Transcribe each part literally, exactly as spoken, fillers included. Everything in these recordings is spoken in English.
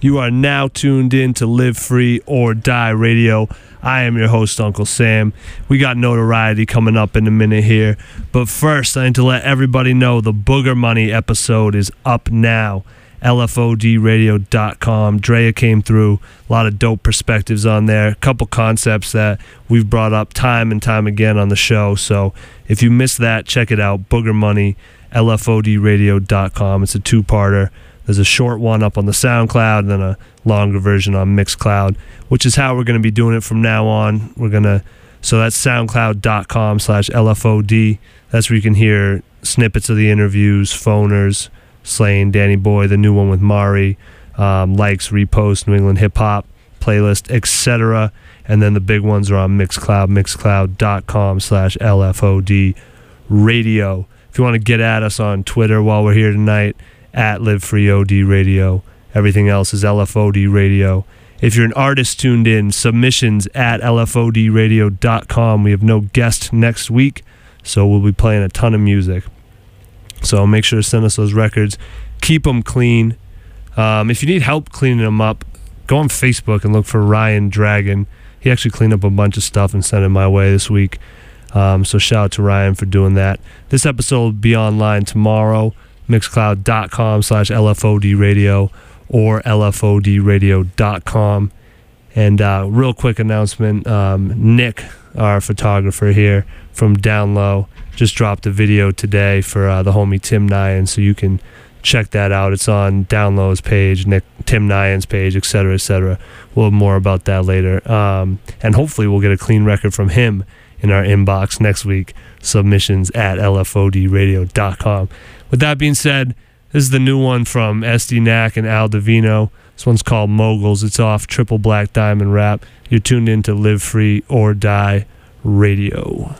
You are now tuned in to Live Free or Die Radio. I am your host, Uncle Sam. We got Notoriety coming up in a minute here. But first, I need to let everybody know the Booger Money episode is up now. L F O D radio dot com. Drea came through. A lot of dope perspectives on there. A couple concepts that we've brought up time and time again on the show. So if you missed that, check it out. Booger Money, L F O D radio dot com. It's a two-parter. There's a short one up on the SoundCloud and then a longer version on Mixcloud, which is how we're going to be doing it from now on. We're going to, so that's soundcloud.com slash LFOD. That's where you can hear snippets of the interviews, phoners, Slain, Danny Boy, the new one with Mari, um, likes, repost, New England Hip Hop playlist, et cetera. And then the big ones are on Mixcloud, mixcloud.com slash LFOD radio. If you want to get at us on Twitter while we're here tonight, at LiveFreeOD Radio. Everything else is L F O D Radio. If you're an artist tuned in, submissions at L F O D radio dot com. We have no guest next week, so we'll be playing a ton of music. So make sure to send us those records. Keep them clean. Um, if you need help cleaning them up, go on Facebook and look for Ryan Dragon. He actually cleaned up a bunch of stuff and sent it my way this week. Um, so shout out to Ryan for doing that. This episode will be online tomorrow. Mixcloud.com slash LFOD radio or L F O D radio dot com. And uh, real quick announcement, um, Nick, our photographer here from Down Low, just dropped a video today for uh, the homie Tim Nyan, so you can check that out. It's on Down Low's page, Nick, Tim Nyan's page, et cetera, et cetera. We'll have more about that later. Um, and hopefully we'll get a clean record from him in our inbox next week. Submissions at L F O D radio dot com. With that being said, this is the new one from S D Knack and Al Divino. This one's called Moguls. It's off Triple Black Diamond Rap. You're tuned in to Live Free or Die Radio.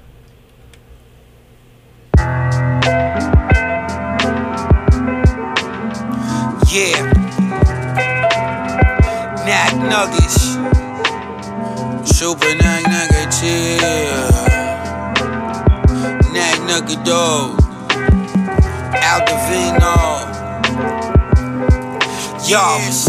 Yeah. Knack Nuggets. Super Knack Nugget, yeah. Knack Nugget dog. Al Divino. Yo,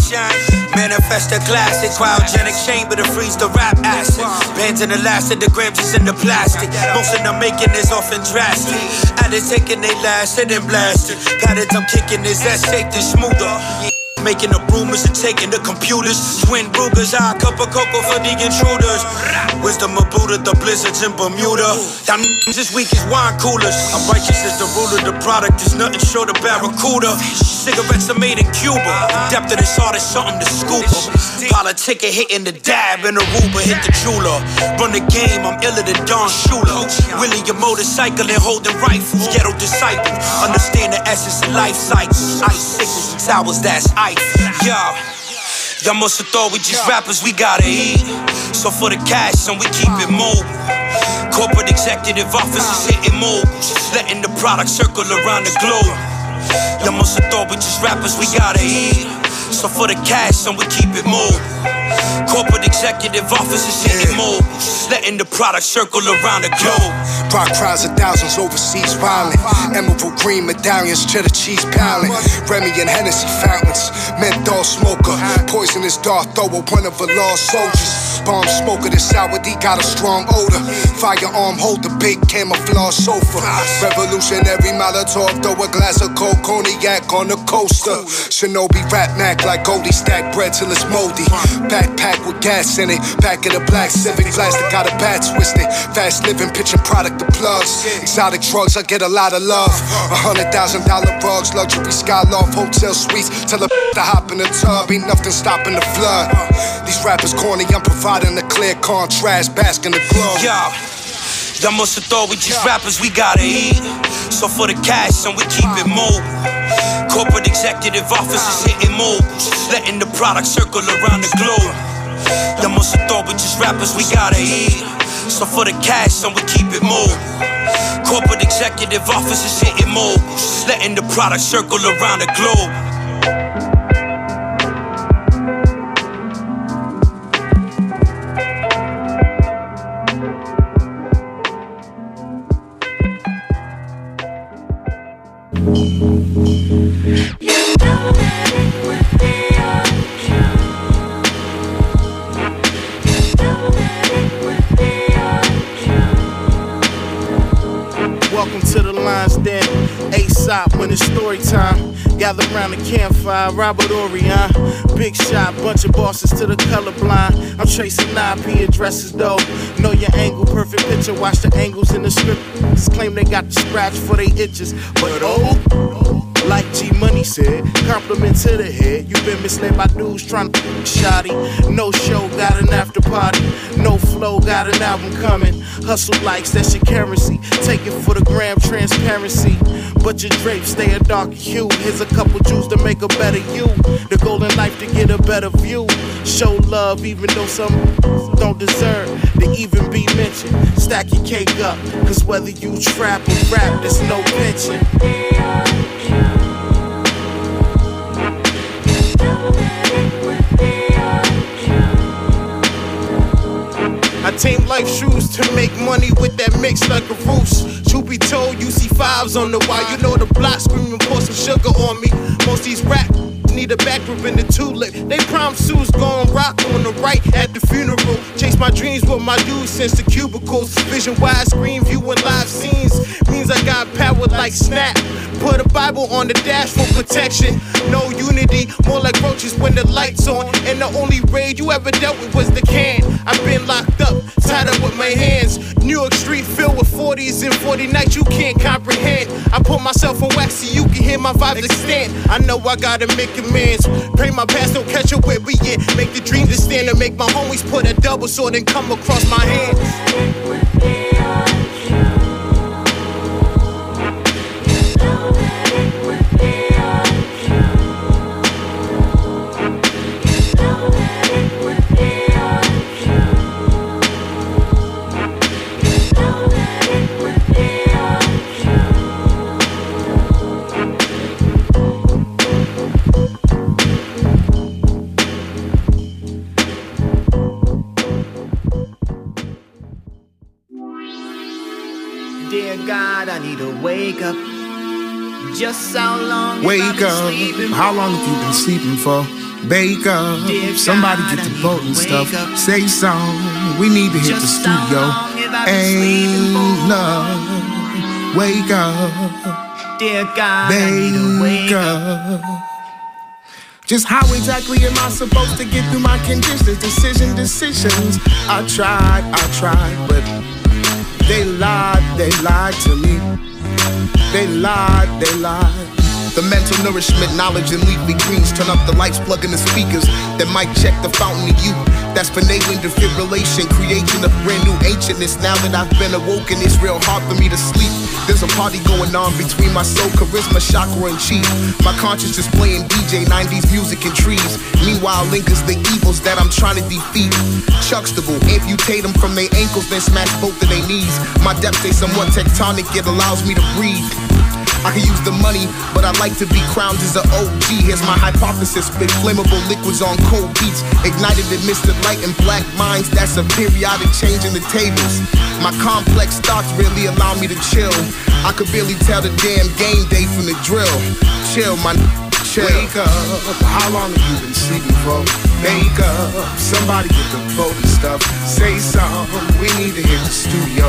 manifest a classic, cryogenic chamber to freeze the rap acid. Bands in elastic, the grams is in the plastic. Most of them making is often drastic. Added taking they last and then blasted. Got it, I'm kicking his ass, shaped and smoother. Making the rumors and taking the computers. Twin Rugers, high cup of cocoa for the intruders. Wisdom of Buddha, the blizzards in Bermuda. Y'all n***s this week is wine coolers. I'm righteous as the ruler, the product is nothing short of Barracuda. Cigarettes are made in Cuba. Depth of this art is something to scoop em. Politicking, hitting the dab, and Aruba hit the jeweler. Run the game, I'm iller than Don Shula. Willie your motorcycle and holding rifles. Ghetto disciples, understand the essence of life cycles. Ice sickles and towers, that's ice. Yo, y'all must have thought we just rappers, we gotta eat. So for the cash, and we keep it mobile. Corporate executive offices hitting moguls, letting the product circle around the globe. Y'all must have thought we just rappers, we gotta eat. So for the cash, and we keep it mobile. Corporate executive offices hitting moguls, letting the product circle around the globe. Rock crowds of thousands overseas violent. Emerald green medallions, cheddar cheese palette. Remy and Hennessy fountains. Menthol smoker. Poisonous dart thrower, one of the lost soldiers. Bomb smoker, the sour D got a strong odor. Firearm holder, big camouflage sofa. Revolutionary Molotov, throw a glass of cold cognac on the coaster. Shinobi rap Mac like Goldie, stack bread till it's moldy. Backpack with gas in it, back of the black Civic. Plastic got a bat twisted. Fast living, pitching product to plugs. Exotic drugs, I get a lot of love. A hundred thousand dollar rugs, luxury skyloft, hotel suites. Tell a to hop in the tub, ain't nothing stopping the flood. These rappers corny, I'm providing a clear contrast, bask in the glow. Yo, y'all must have thought we just rappers, we gotta eat. So for the cash, and we keep it mobile. Corporate executive offices hitting moguls, letting the product circle around the globe. Y'all must have thought we just rappers, we gotta eat. So for the cash, and we keep it mobile. Corporate executive offices hitting moguls, letting the product circle around the globe. You know that it would be on. summertime. Gather round the campfire, Robert Orion. Big shot, bunch of bosses to the colorblind. I'm tracing I P addresses though. Know your angle, perfect picture. Watch the angles in the script. Claim they got the scratch for they itches. But oh, like G Money said, compliment to the head. You been misled by dudes trying to shoddy. No show, got an after party. No flow, got an album coming. Hustle likes, that's your currency. Take it for the gram, transparency. But your drapes stay a darker hue. Here's a couple Jews to make a better you. The golden life to get a better view. Show love even though some don't deserve to even be mentioned. Stack your cake up, cause whether you trap or rap, there's no pension. I tame life shoes to make money with that mix like a roost. Truth be told, you see fives on the wire. You know the block screaming, pour some sugar on me. Most these rap need a back rib in the tulip. They prom suits gon' rock on the right at the funeral. Chase my dreams with my dudes since the cubicles. Vision wide screen viewing live scenes means I got power like Snap. Put a Bible on the dash for protection. No unity, more like roaches when the lights on. And the only raid you ever dealt with was the can. I've been locked up, tied up with my hands. New York street filled with forties and forty nights you can't comprehend. I put myself on wax so you can hear my vibes extend. I know I gotta make amends. Pray my past don't catch up with me yet. Make the dreams to stand and make my homies put a double sword and come across my hands. Dear God, I need to wake up. Just how long wake have I been up. sleeping How for? long have you been sleeping for? Wake up. Dear Somebody God, get I the need boat to and wake stuff. up. Say something. We need to hit the Just how studio. long have I been sleeping Ain't for? love. Wake up. Dear God, I need to Wake wake up. up. Just how exactly am I supposed to get through my conditions? Decision, decisions. I tried, I tried, but they lied, they lied to me. They lied, they lied. The mental nourishment, knowledge, and leafy greens. Turn up the lights, plug in the speakers. Then mic check the fountain of youth. That's finagling defibrillation, creation of brand new ancientness. Now that I've been awoken, it's real hard for me to sleep. There's a party going on between my soul, charisma, chakra, and chi. My conscience is playing D J, nineties music and trees. Meanwhile, lingers the evils that I'm trying to defeat. Chuckstable, amputate them from their ankles, then smash both of their knees. My depths stay somewhat tectonic, it allows me to breathe. I can use the money, but I like to be crowned as an O G. Here's my hypothesis, spit flammable liquids on cold beats. Ignited amidst the light and black minds, that's a periodic change in the tables. My complex thoughts really allow me to chill. I could barely tell the damn game day from the drill. Chill, my chill. Wake up, how long have you been sleeping for? Wake up, somebody get the boat and stuff. Say something, we need to hit the studio.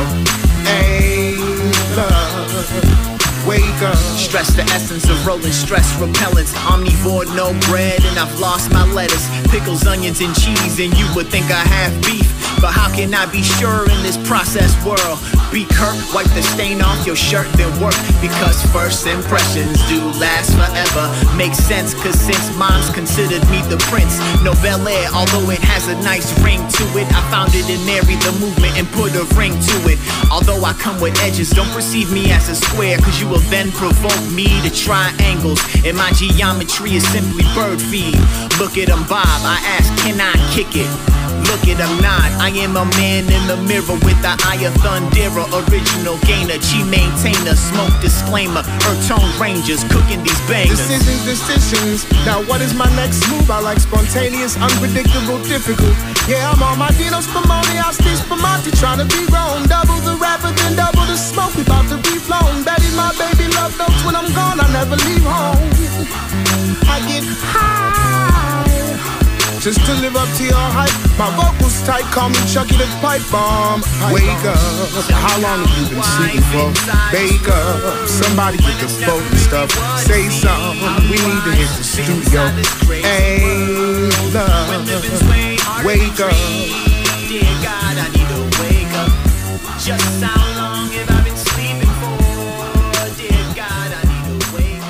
Ain't love. Wake up. Stress the essence of rolling stress repellents. Omnivore, no bread, and I've lost my lettuce. Pickles, onions, and cheese, and you would think I have beef. But how can I be sure in this processed world? Be Kurt, wipe the stain off your shirt, then work. Because first impressions do last forever. Makes sense, cause since mom's considered me the prince. No Bel Air, although it has a nice ring to it. I found it in Mary the movement and put a ring to it. Although I come with edges, don't perceive me as a square, cause you will then provoke me to triangles. And my geometry is simply bird feed. Look at them bob, I ask, can I kick it? Look at him nod, I am a man in the mirror with the eye of Thundera. Original gainer, chi maintainer, smoke disclaimer. Earth tone rangers, cooking these bangers. Decisions, decisions. Now what is my next move? I like spontaneous, unpredictable, difficult. Yeah, I'm on my Dino Spumoni, I stay Spumante, trying to be grown. Double the rapper, then double the smoke. We about to be flown. Betty, my baby, love notes. When I'm gone, I never leave home. I get high. just to live up to your hype. My vocals tight, call me Chucky the Pipe Bomb. Wake up, how long have you been sleeping for? Wake up, somebody get the phone and stuff. Say something, we need to hit the studio. Hey, love, wake up. Dear God, I need to wake up. Just how long have I been sleeping for? Dear God, I need to wake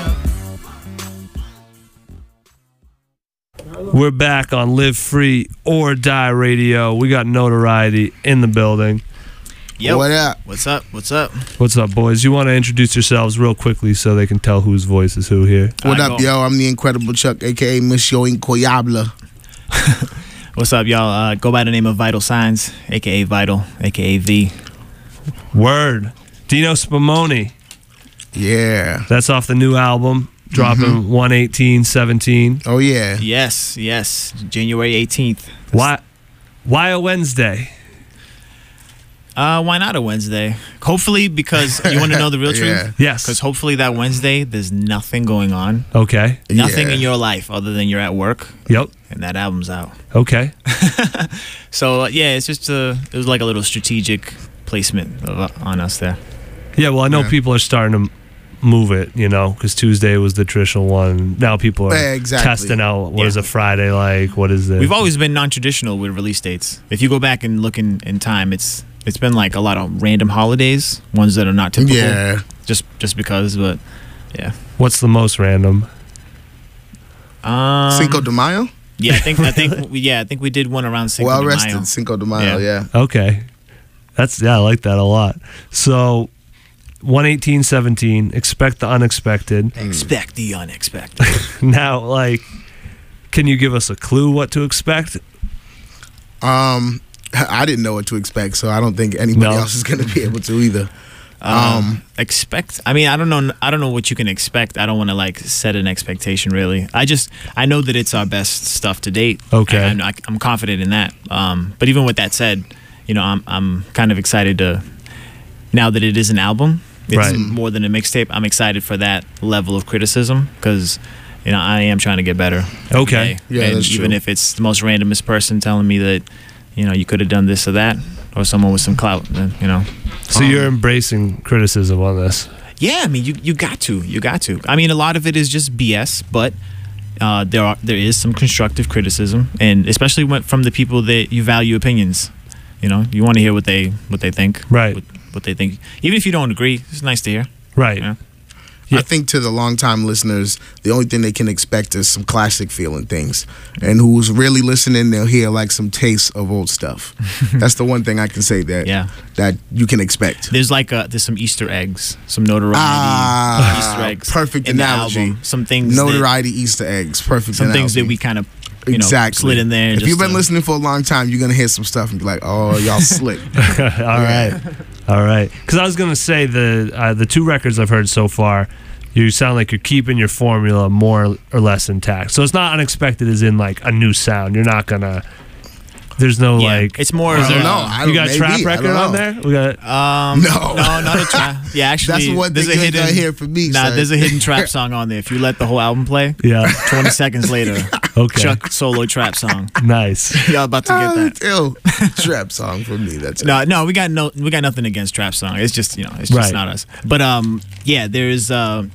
up. We're back on Live Free or Die Radio. We got Notoriety in the building. Yo, what up? What's up? What's up? What's up, boys? You want to introduce yourselves real quickly so they can tell whose voice is who here? What All right, up, go. yo? I'm the Incredible Chuck, a k a. Monsieur Incroyable. What's up, y'all? Uh, go by the name of Vital Signs, a k a. Vital, a k a. V. Word. Dino Spumoni. Yeah. That's off the new album, dropping one eighteen seventeen. Oh, yeah. Yes, yes. January eighteenth. Why, why a Wednesday? Uh, why not a Wednesday? Hopefully, because you want to know the real Yeah. truth? Yes. Because hopefully that Wednesday, there's nothing going on. Okay. Nothing Yeah. in your life other than you're at work. Yep. And that album's out. Okay. So, uh, yeah, it's just a, it was like a little strategic placement of, uh, on us there. Yeah, well, I know Yeah. people are starting to move it, you know, because Tuesday was the traditional one. Now people are Yeah, exactly. testing out what Yeah. is a Friday like, what is it? We've always been non-traditional with release dates. If you go back and look in, in time, it's it's been like a lot of random holidays, ones that are not typical. Yeah. Just just because, but yeah. What's the most random? Um, Cinco de Mayo? Yeah, I think I think we, yeah, I think we did one around Cinco Well de Mayo. rested. Cinco de Mayo, Yeah. yeah. Okay. That's, yeah, I like that a lot. So, one eighteen seventeen, expect the unexpected. Expect the unexpected. Now, like, can you give us a clue what to expect? Um, I didn't know what to expect, so I don't think anybody No. else is going to be able to either. Um, expect. I mean, I don't know. I don't know what you can expect. I don't want to like set an expectation. Really, I just I know that it's our best stuff to date. Okay. I, I'm, I'm confident in that. Um, but even with that said, you know, I'm I'm kind of excited to now that it is an album. It's Right. more than a mixtape. I'm excited for that level of criticism because you know I am trying to get better. every Okay. day. Yeah, and that's even true. if it's the most randomest person telling me that you know you could have done this or that, or someone with some clout, then, you know. So you're embracing criticism on this. Yeah, I mean, you, you got to, you got to. I mean, a lot of it is just B S, but uh, there are there is some constructive criticism, and especially when, from the people that you value opinions. You know, you want to hear what they what they think, Right. What, what they think, even if you don't agree. It's nice to hear. Right. Yeah. Yeah. I think to the longtime listeners, the only thing they can expect is some classic feeling things. And who's really listening, they'll hear like some taste of old stuff. That's the one thing I can say that Yeah. that you can expect. There's like a, there's some Easter eggs, some notoriety Ah, Easter eggs. perfect in the analogy. album. Some things, that, Notoriety Easter eggs. Perfect some analogy. things that we kind of you know exactly. slid in there. If just you've been to- listening for a long time, you're gonna hear some stuff and be like, "Oh, y'all slick." All right. All right. Because I was going to say the uh, the two records I've heard so far, you sound like you're keeping your formula more or less intact. So it's not unexpected as in like a new sound. You're not going to, there's no yeah, like, it's more. I of don't a- know. I you don't- got a maybe, trap I don't record on know. there? We got, Um, No. no, not a trap. Yeah, actually, That's the one there's thing a you ain't hidden. gonna hear from me, Nah, son. there's a hidden trap song on there. If you let the whole album play, yeah. twenty seconds later, Okay. Chuck solo trap song. Nice. Y'all about to Ah, get that. ew. Trap song for me. That's it. No, no, we got no, we got nothing against trap song. It's just you know, it's just Right. not us. But um, yeah, there's uh,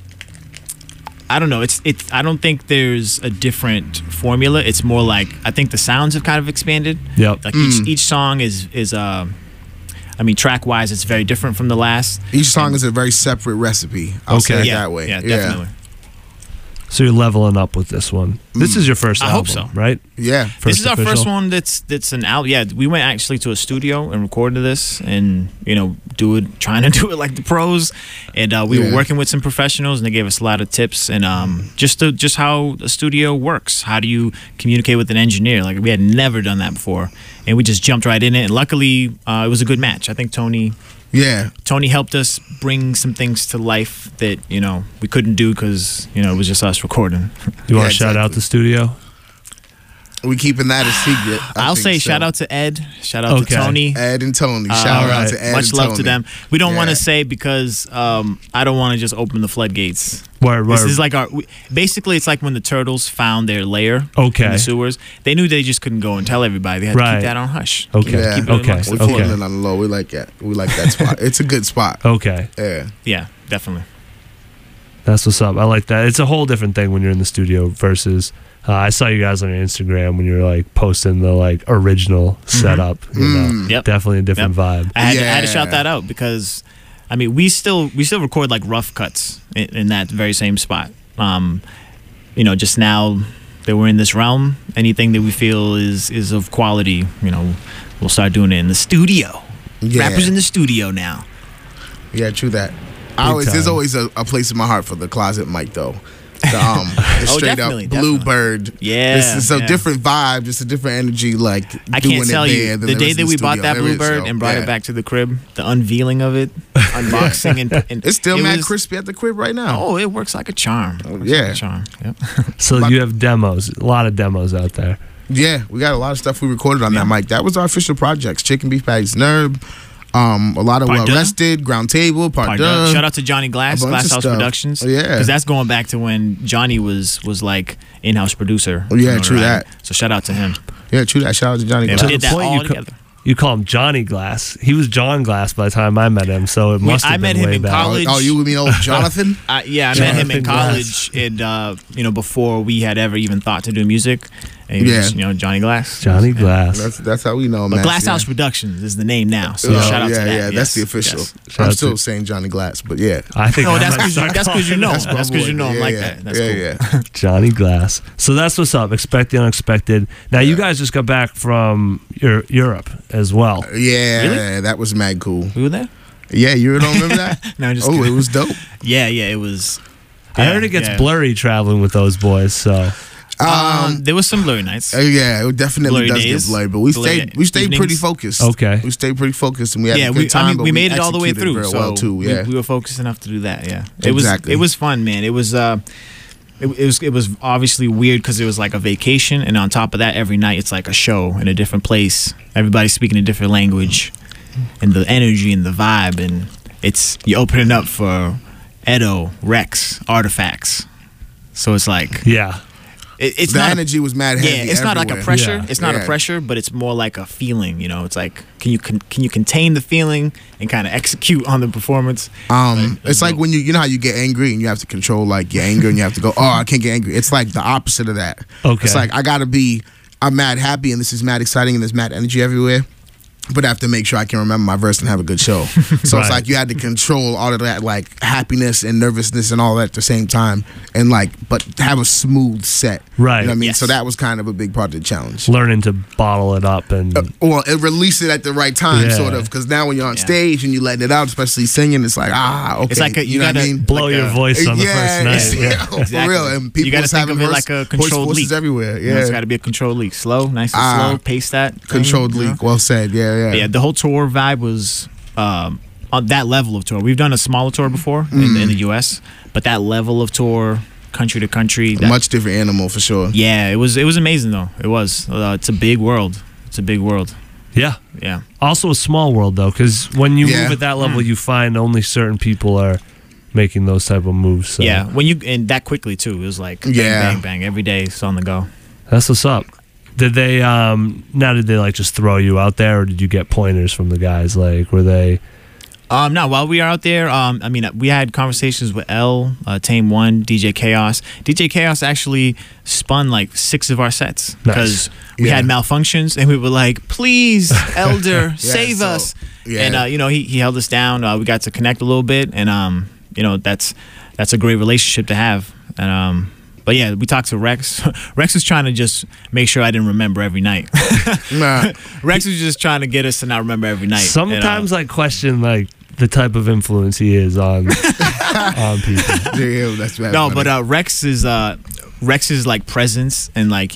I don't know. It's it's. I don't think there's a different formula. It's more like I think the sounds have kind of expanded. Yep. Like each each song is is uh, I mean, track wise, it's very different from the last. Each song is a very separate recipe. I'll Okay. say it yeah, that way. yeah, definitely. So you're leveling up with this one. This is your first I album, hope so. right? Yeah. First this is our official? first one that's that's an album. Yeah, we went actually to a studio and recorded this, and you know, do it, trying to do it like the pros. And uh, we Yeah. were working with some professionals, and they gave us a lot of tips and um, just to, just how the studio works. How do you communicate with an engineer? Like we had never done that before, and we just jumped right in it. And luckily, uh, it was a good match. I think Tony. Yeah. Tony helped us bring some things to life that you know we couldn't do because you know it was just us recording. You want Yeah, to shout out exactly. the studio? We keeping that a secret. I I'll think say so. shout out to Ed, shout out Okay. to Tony. Ed and Tony. Uh, Shout right. out to Ed Much and love Tony. to them. We don't want Yeah. to say because um, I don't want to just open the floodgates. Word, This word. is like our. We, basically, it's like when the turtles found their lair Okay. in the sewers. They knew they just couldn't go and tell everybody. They had to Right. keep that on hush. Okay. Yeah. Keep it Okay. amongst We're the Okay. keeping it on the low. We like that. We like that spot. It's a good spot. Okay. Yeah. Yeah, definitely. That's what's up. I like that. It's a whole different thing when you're in the studio versus. Uh, I saw you guys on your Instagram when you were like posting the like original setup. You know, Mm. Yep. definitely a different Yep. vibe. I had, to, I had to Yeah. shout that out because, I mean, we still we still record like rough cuts in, in that very same spot. Um, you know, just now that we're in this realm, anything that we feel is is of quality, you know, we'll start doing it in the studio. Yeah. Rappers in the studio now. Yeah, true that. I always, there's time. always a, a place in my heart for the closet mic though. The, um, the Oh, straight up definitely, definitely. Bluebird. Yeah, It's, it's a yeah. different vibe, just a different energy. Like I doing can't it tell there you than the there day is that in we the bought studio. that There is, Bluebird so, and brought yeah. it back to the crib, the unveiling of it, unboxing and, and It's still it mad was- crispy at the crib right now. Oh, it works like a charm. It works yeah. like a charm. Yep. So you have demos, a lot of demos out there. Yeah, we got a lot of stuff we recorded on that mic. That was our official projects: Chicken Beef Patties, Nerb, um, a lot of Part Well deux? Rested, Ground Table, Part Pardon. deux. Shout out to Johnny Glass, A bunch Glass of House stuff. Productions. Yeah. because that's going back to when Johnny was was like in-house producer. Oh, yeah, for true Notoriety. that. So shout out to him. Yeah, true that. Shout out to Johnny Yeah, Glass. we did the that point all you co- together. You call him Johnny Glass. He was John Glass by the time I met him, so it Wait, must have I been met him way in back. college. Oh, you mean old Jonathan? I, yeah, I met him in Jonathan college, and uh, you know, before we had ever even thought to do music. And he was Yeah. just, you know, Johnny Glass. Johnny Yeah. Glass. That's that's how we know him. But man. Glass yeah. House Productions is the name now. So Oh, shout out yeah, to that. yeah, that's Yes, the official. yes. Shout I'm out still to- saying Johnny Glass, but yeah. I think No, I that's might because start that's because you know him. That's my That's because boy. you know him Yeah, like yeah. that. That's yeah, cool. yeah. Johnny Glass. So that's what's up. Expect the unexpected. Now you guys just got back from your, Europe as well. Yeah, Really? that was mad cool. We were there. Yeah, you don't remember that? No, just oh, kidding. it was dope. Yeah, yeah, it was. I yeah, heard it gets yeah. blurry traveling with those boys. So Um, there was some blurry nights. Uh, yeah, it definitely Blurry does days. get blurred, but we Blurry stayed we stayed evenings. pretty focused. Okay. we stayed pretty focused, and we had yeah, a good we, time. I mean, but we made it all the way executed through. very So well too. we- Yeah, we, were focused enough to do that. Yeah, it was Exactly. it was fun, man. It was uh, it, it was it was obviously weird because it was like a vacation, and on top of that, every night it's like a show in a different place. Everybody's speaking a different language, and the energy and the vibe, and it's you're opening up for Edo, Rex, Artifacts. So it's like yeah, it, it's the not. energy was mad heavy. Yeah, it's not like a everywhere. pressure. Yeah. It's not Yeah. a pressure, but it's more like a feeling. You know, it's like can you can, can you contain the feeling and kind of execute on the performance? Um, Like, it's like when you you know how you get angry and you have to control like your anger and you have to go, oh, I can't get angry. It's like the opposite of that. Okay. It's like I gotta be, I'm mad happy and this is mad exciting and there's mad energy everywhere. But I have to make sure I can remember my verse and have a good show. So Right. it's like you had to control all of that, like happiness and nervousness and all that at the same time, and like, but have a smooth set. Right. You know what I mean? Yes. So that was kind of a big part of the challenge. learning to bottle it up and Or it release it at the right time, Yeah. sort of, because now when you're on Yeah. stage and you letting it out, especially singing, it's like ah, okay. It's like a- you know what I gotta mean? blow like your a- voice on the yeah, first it's- night. Yeah. yeah, for Exactly. real. And people You gotta was think having of it verse- like a voice controlled forces leak. everywhere. You know, Yeah, it's got to be a controlled leak, slow, nice and Ah. slow. Pace that thing, controlled you know? leak. Well said. Yeah, yeah. But yeah, the whole tour vibe was um, on that level of tour. We've done a smaller tour before in, in the U S, but that level of tour, country to country, that, Much different animal for sure. yeah, it was it was amazing though. It was. Uh, it's a big world. It's a big world. yeah. Yeah. Also a small world though, because when you Yeah. move at that Mm. level, you find only certain people are making those type of moves. So Yeah, when you and that quickly too. It was like bang, Yeah. bang, bang. Every day it's on the go. that's what's up. Did they um now did they like just throw you out there, or did you get pointers from the guys? Like were they? Um, no, while we were out there, um, I mean, we had conversations with L, uh, Tame One, D J Chaos. D J Chaos actually spun like six of our sets because we Yeah. had malfunctions, and we were like, "Please, Elder, save so- us!" yeah. And uh, you know, he he held us down. Uh, we got to connect a little bit, and um, you know, that's that's a great relationship to have. And um, but yeah, we talked to Rex. Rex was trying to just make sure I didn't remember every night. Nah. Rex was just trying to get us to not remember every night. and, uh, Sometimes I question like the type of influence he is on on people. Yeah, that's bad. No, but uh, Rex is uh, Rex's like presence and like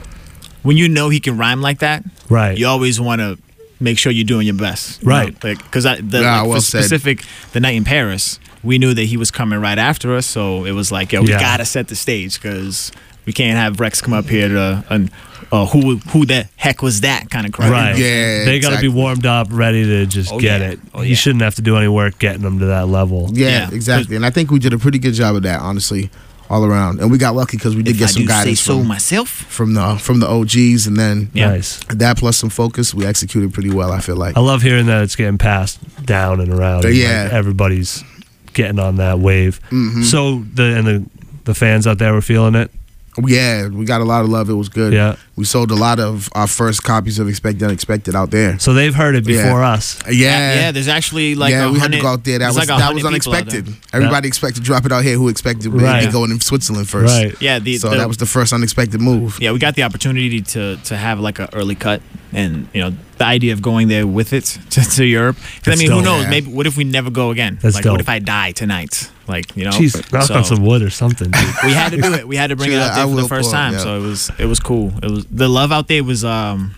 when you know he can rhyme like that, Right. you always want to make sure you're doing your best, you Right. know? Like because I the Yeah, like, well for said. specific the night in Paris, we knew that he was coming right after us, so it was like, yo, we Yeah. gotta set the stage because we can't have Rex come up here to and uh, who who the heck was that kind of crowd. Right. Yeah, They got to exactly. be warmed up, ready to just Oh, get yeah. it. Oh, He yeah. shouldn't have to do any work getting them to that level. Yeah, Yeah. exactly. And I think we did a pretty good job of that, honestly, all around. And we got lucky because we did If get I some do say guidance so from, myself. from the from the O Gs, and then Yeah. Nice. that plus some focus, we executed pretty well. I feel like. I love hearing that it's getting passed down and around. and, Yeah. like, everybody's getting on that wave. Mhm. So the and the the fans out there were feeling it. Yeah, we got a lot of love. It was good. Yeah. We sold a lot of our first copies of Expect the Unexpected out there. So they've heard it Yeah. before us. Yeah. yeah. There's actually like yeah, a we had to hundred- go out there. That there's was like a that was hundred people out unexpected. there. Everybody expected to drop it out here. Who expected we'd Right. be going in Switzerland first? Right. Yeah, the, So the- that was the first unexpected move. yeah, we got the opportunity to to have like an early cut, and you know the idea of going there with it to, to Europe. 'Cause, I That's mean, who dope. knows? Yeah. Maybe what if we never go again? That's like, dope. what if I die tonight? Like, you know, Jeez, knock So, on some wood or something. dude. we had to do it. We had to bring it Sure, out there I for the will first pull up, time. yeah. So it was it was cool. It was the love out there was um,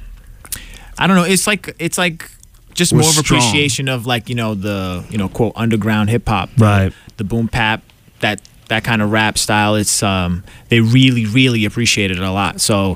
I don't know. It's like it's like just Was more of strong. appreciation of like you know the you know quote underground hip hop, Right. The boom bap, that that kind of rap style. It's um, they really really appreciated it a lot. So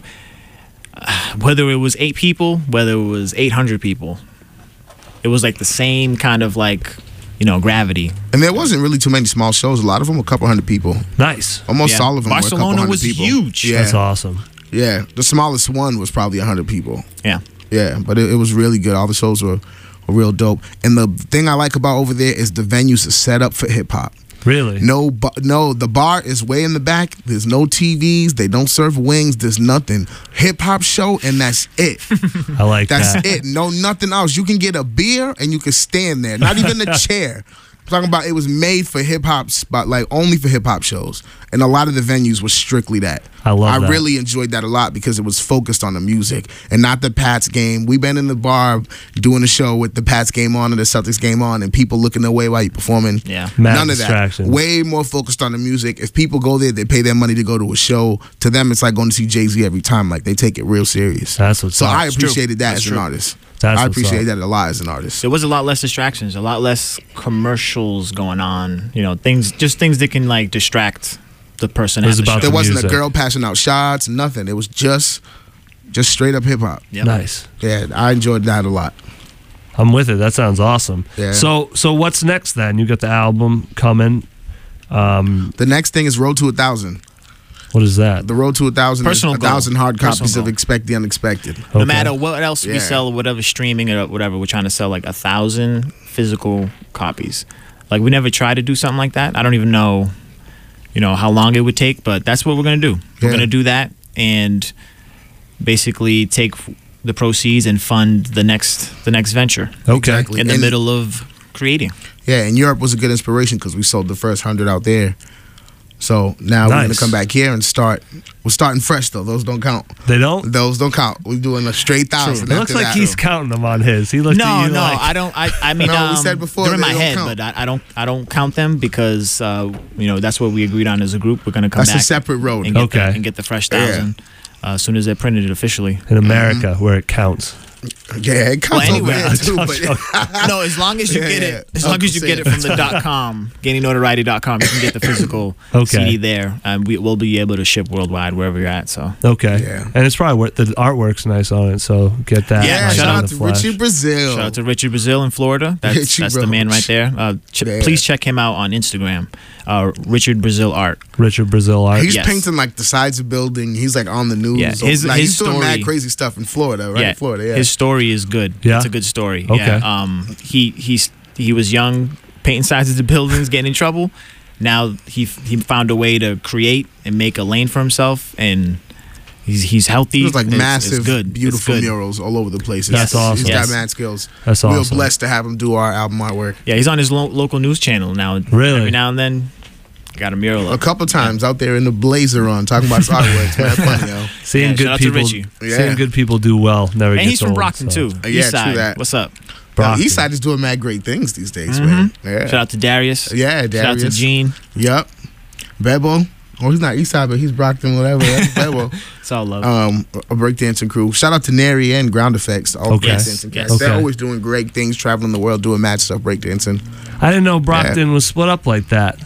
uh, whether it was eight people, whether it was eight hundred people, it was like the same kind of like you know gravity. And there wasn't really too many small shows. A lot of them were a couple hundred people. Nice. Almost Yeah. all of them were a couple Barcelona hundred was people. huge. Yeah. That's awesome. Yeah. The smallest one was probably one hundred people. Yeah. Yeah, but it, it was really good. All the shows were, were real dope. And the thing I like about over there is the venues are set up for hip hop. Really? No, bu- no, the bar is way in the back. There's no T Vs. They don't serve wings. There's nothing. Hip hop show, and that's it. I like That's that. it. No, nothing else. You can get a beer and you can stand there. Not even a chair. I'm talking about it was made for hip hop spot, like only for hip hop shows, and a lot of the venues were strictly that. I love I that. really enjoyed that a lot because it was focused on the music and not the Pats game. We've been in the bar doing a show with the Pats game on and the Celtics game on, and people looking their way while you performing. Yeah. Mad None of that. distractions. Way more focused on the music. If people go there, they pay their money to go to a show. To them, it's like going to see Jay-Z every time. Like they take it real serious. That's what's so up. I It's true. appreciated that That's as an true. artist. That's I what's appreciate up. that a lot as an artist. There was a lot less distractions, a lot less commercials going on. You know, things just things that can like distract the person. It was at the about show. There wasn't music. a girl passing out shots, nothing. It was just just straight up hip hop. Yep. Nice. Yeah, I enjoyed that a lot. I'm with it. That sounds awesome. Yeah. So so what's next then? You got the album coming. Um, The next thing is Road to a Thousand. what is that? The Road to a Thousand Personal is a goal. thousand hard Personal copies of goal. Expect the Unexpected. No Okay. matter what else we Yeah. sell, whatever streaming or whatever, we're trying to sell like a thousand physical copies. Like we never tried to do something like that. I don't even know, you know, how long it would take, but that's what we're gonna do. We're Yeah. gonna do that and basically take the proceeds and fund the next the next venture Okay. Exactly. in the And- middle of creating. Yeah, and Europe was a good inspiration because we sold the first hundred out there. So now we're gonna Nice. come back here and start. We're starting fresh though. Those don't count. They don't? Those don't count. We're doing a straight thousand. It looks after like that. he's counting them on his. He looked No, at you no, like, I don't. I, I mean, No, we um, said before they're in they my don't head, count. but I, I don't. I don't count them because uh, you know that's what we agreed on as a group. We're gonna come That's a back separate road. and get Okay. the, and get the fresh thousand uh, as soon as they're printed officially. in America where it counts. Yeah, it counts Well, over anyway, there too. I'm But No, as long as you Yeah, get yeah. it, as long as you get it from the dot com, gaining notoriety dot com, you can get the physical Okay. C D there, and we will be able to ship worldwide wherever you're at. So Okay. Yeah. And it's probably worth the artwork's nice on it, so get that. Yeah, yeah, right shout on out the to flash. Richie Brazil. shout out to Richard Brazil in Florida. That's Richie that's the man Roach. right there. Uh, ch- Yeah. Please check him out on Instagram, uh, Richard Brazil Art. Richard Brazil art. He's Yes. painting like the sides of building. He's like on the news. Yeah, his- like, his he's doing mad story- crazy stuff in Florida, right? Yeah, In Florida, yeah. his story is good. Yeah? It's a good story. Okay. Yeah. Um, he he's he was young, painting sizes of buildings, getting in trouble. Now he he found a way to create and make a lane for himself, and he's he's healthy. There's like It's- massive, it's good. beautiful It's good. murals all over the place. That's He's- awesome. He's Yes. got mad skills. That's We were awesome. blessed to have him do our album artwork Yeah, he's on his lo- local news channel now. Really? Every now and then, got a mural a up. couple times out there in the blazer on talking about his artwork. It's mad funny, yo. Seeing Yeah, good shout out to people, Richie. Yeah. seeing good people do well never And gets he's from old, Brockton so. too. Uh, yeah, East true side. that. What's up? Brockton. Eastside is doing mad great things these days, Mhm. man. Yeah. Shout out to Darius. Yeah, Shout out to Darius. Gene. Yep. Bebo. Oh, he's not Eastside, but he's Brockton, whatever. That's Bebo. It's all love. Um, a breakdancing crew. Shout out to Neri and Ground Effects. All Okay. Yes, breakdancing yes. cats. They're Okay. always doing great things, traveling the world, doing mad stuff, breakdancing. I didn't know Brockton was split up like that.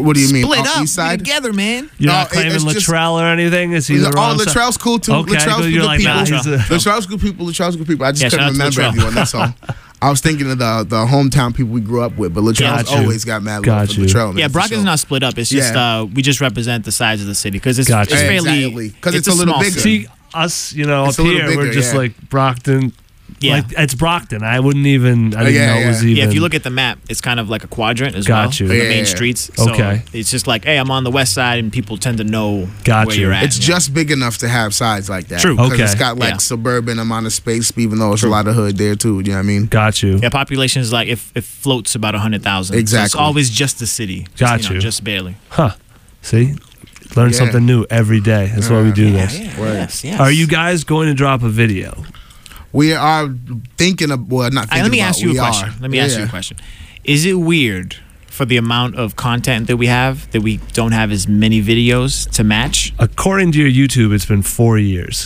What do you mean? Split Oh, up, East Side? be together, man. You're No, not claiming it's just- Latrell or anything? Is he the Oh, wrong side? Latrell's cool too. Okay, Latrell's good. good You're like, people. nah, he's a- Latrell's good people. Latrell's good people. I just Yeah, shout couldn't out to remember Latrell. everyone. That's all. I was thinking of the the hometown people we grew up with, but Latrell's Got you. always got mad love Got for you. Latrell. man, Yeah, for Brockton's sure. not split up. It's just Yeah. uh, we just represent the sides of the city because it's, Gotcha. it's Yeah, fairly exactly. 'Cause it's a a little small bigger. city. See, us, you know, It's up a little here, we're bigger, just yeah. like Brockton. Yeah. Like, it's Brockton. I wouldn't even, I didn't yeah, know it was yeah. even. Yeah, if you look at the map, it's kind of like a quadrant as Got well. you. The Yeah, main yeah. streets. So Okay. it's just like, hey, I'm on the west side, and people tend to know Got where you. you're at. It's just big enough to have sides like that. True. Because Okay. it's got like Yeah. suburban amount of space, even though it's a lot of hood there too. You know what I mean? Got you. yeah, population is like if it floats about a hundred thousand. Exactly. So it's always just the city. Just, Got you. know, you. just barely. Huh. See? Learn Yeah. something new every day. That's why we do this. Yes, yes. Are you guys going to drop a video? We are thinking of well, not thinking Hey, let me about, ask you a we question. are. Let me Yeah, ask you yeah. a question. Is it weird for the amount of content that we have that we don't have as many videos to match? According to your YouTube, it's been four years.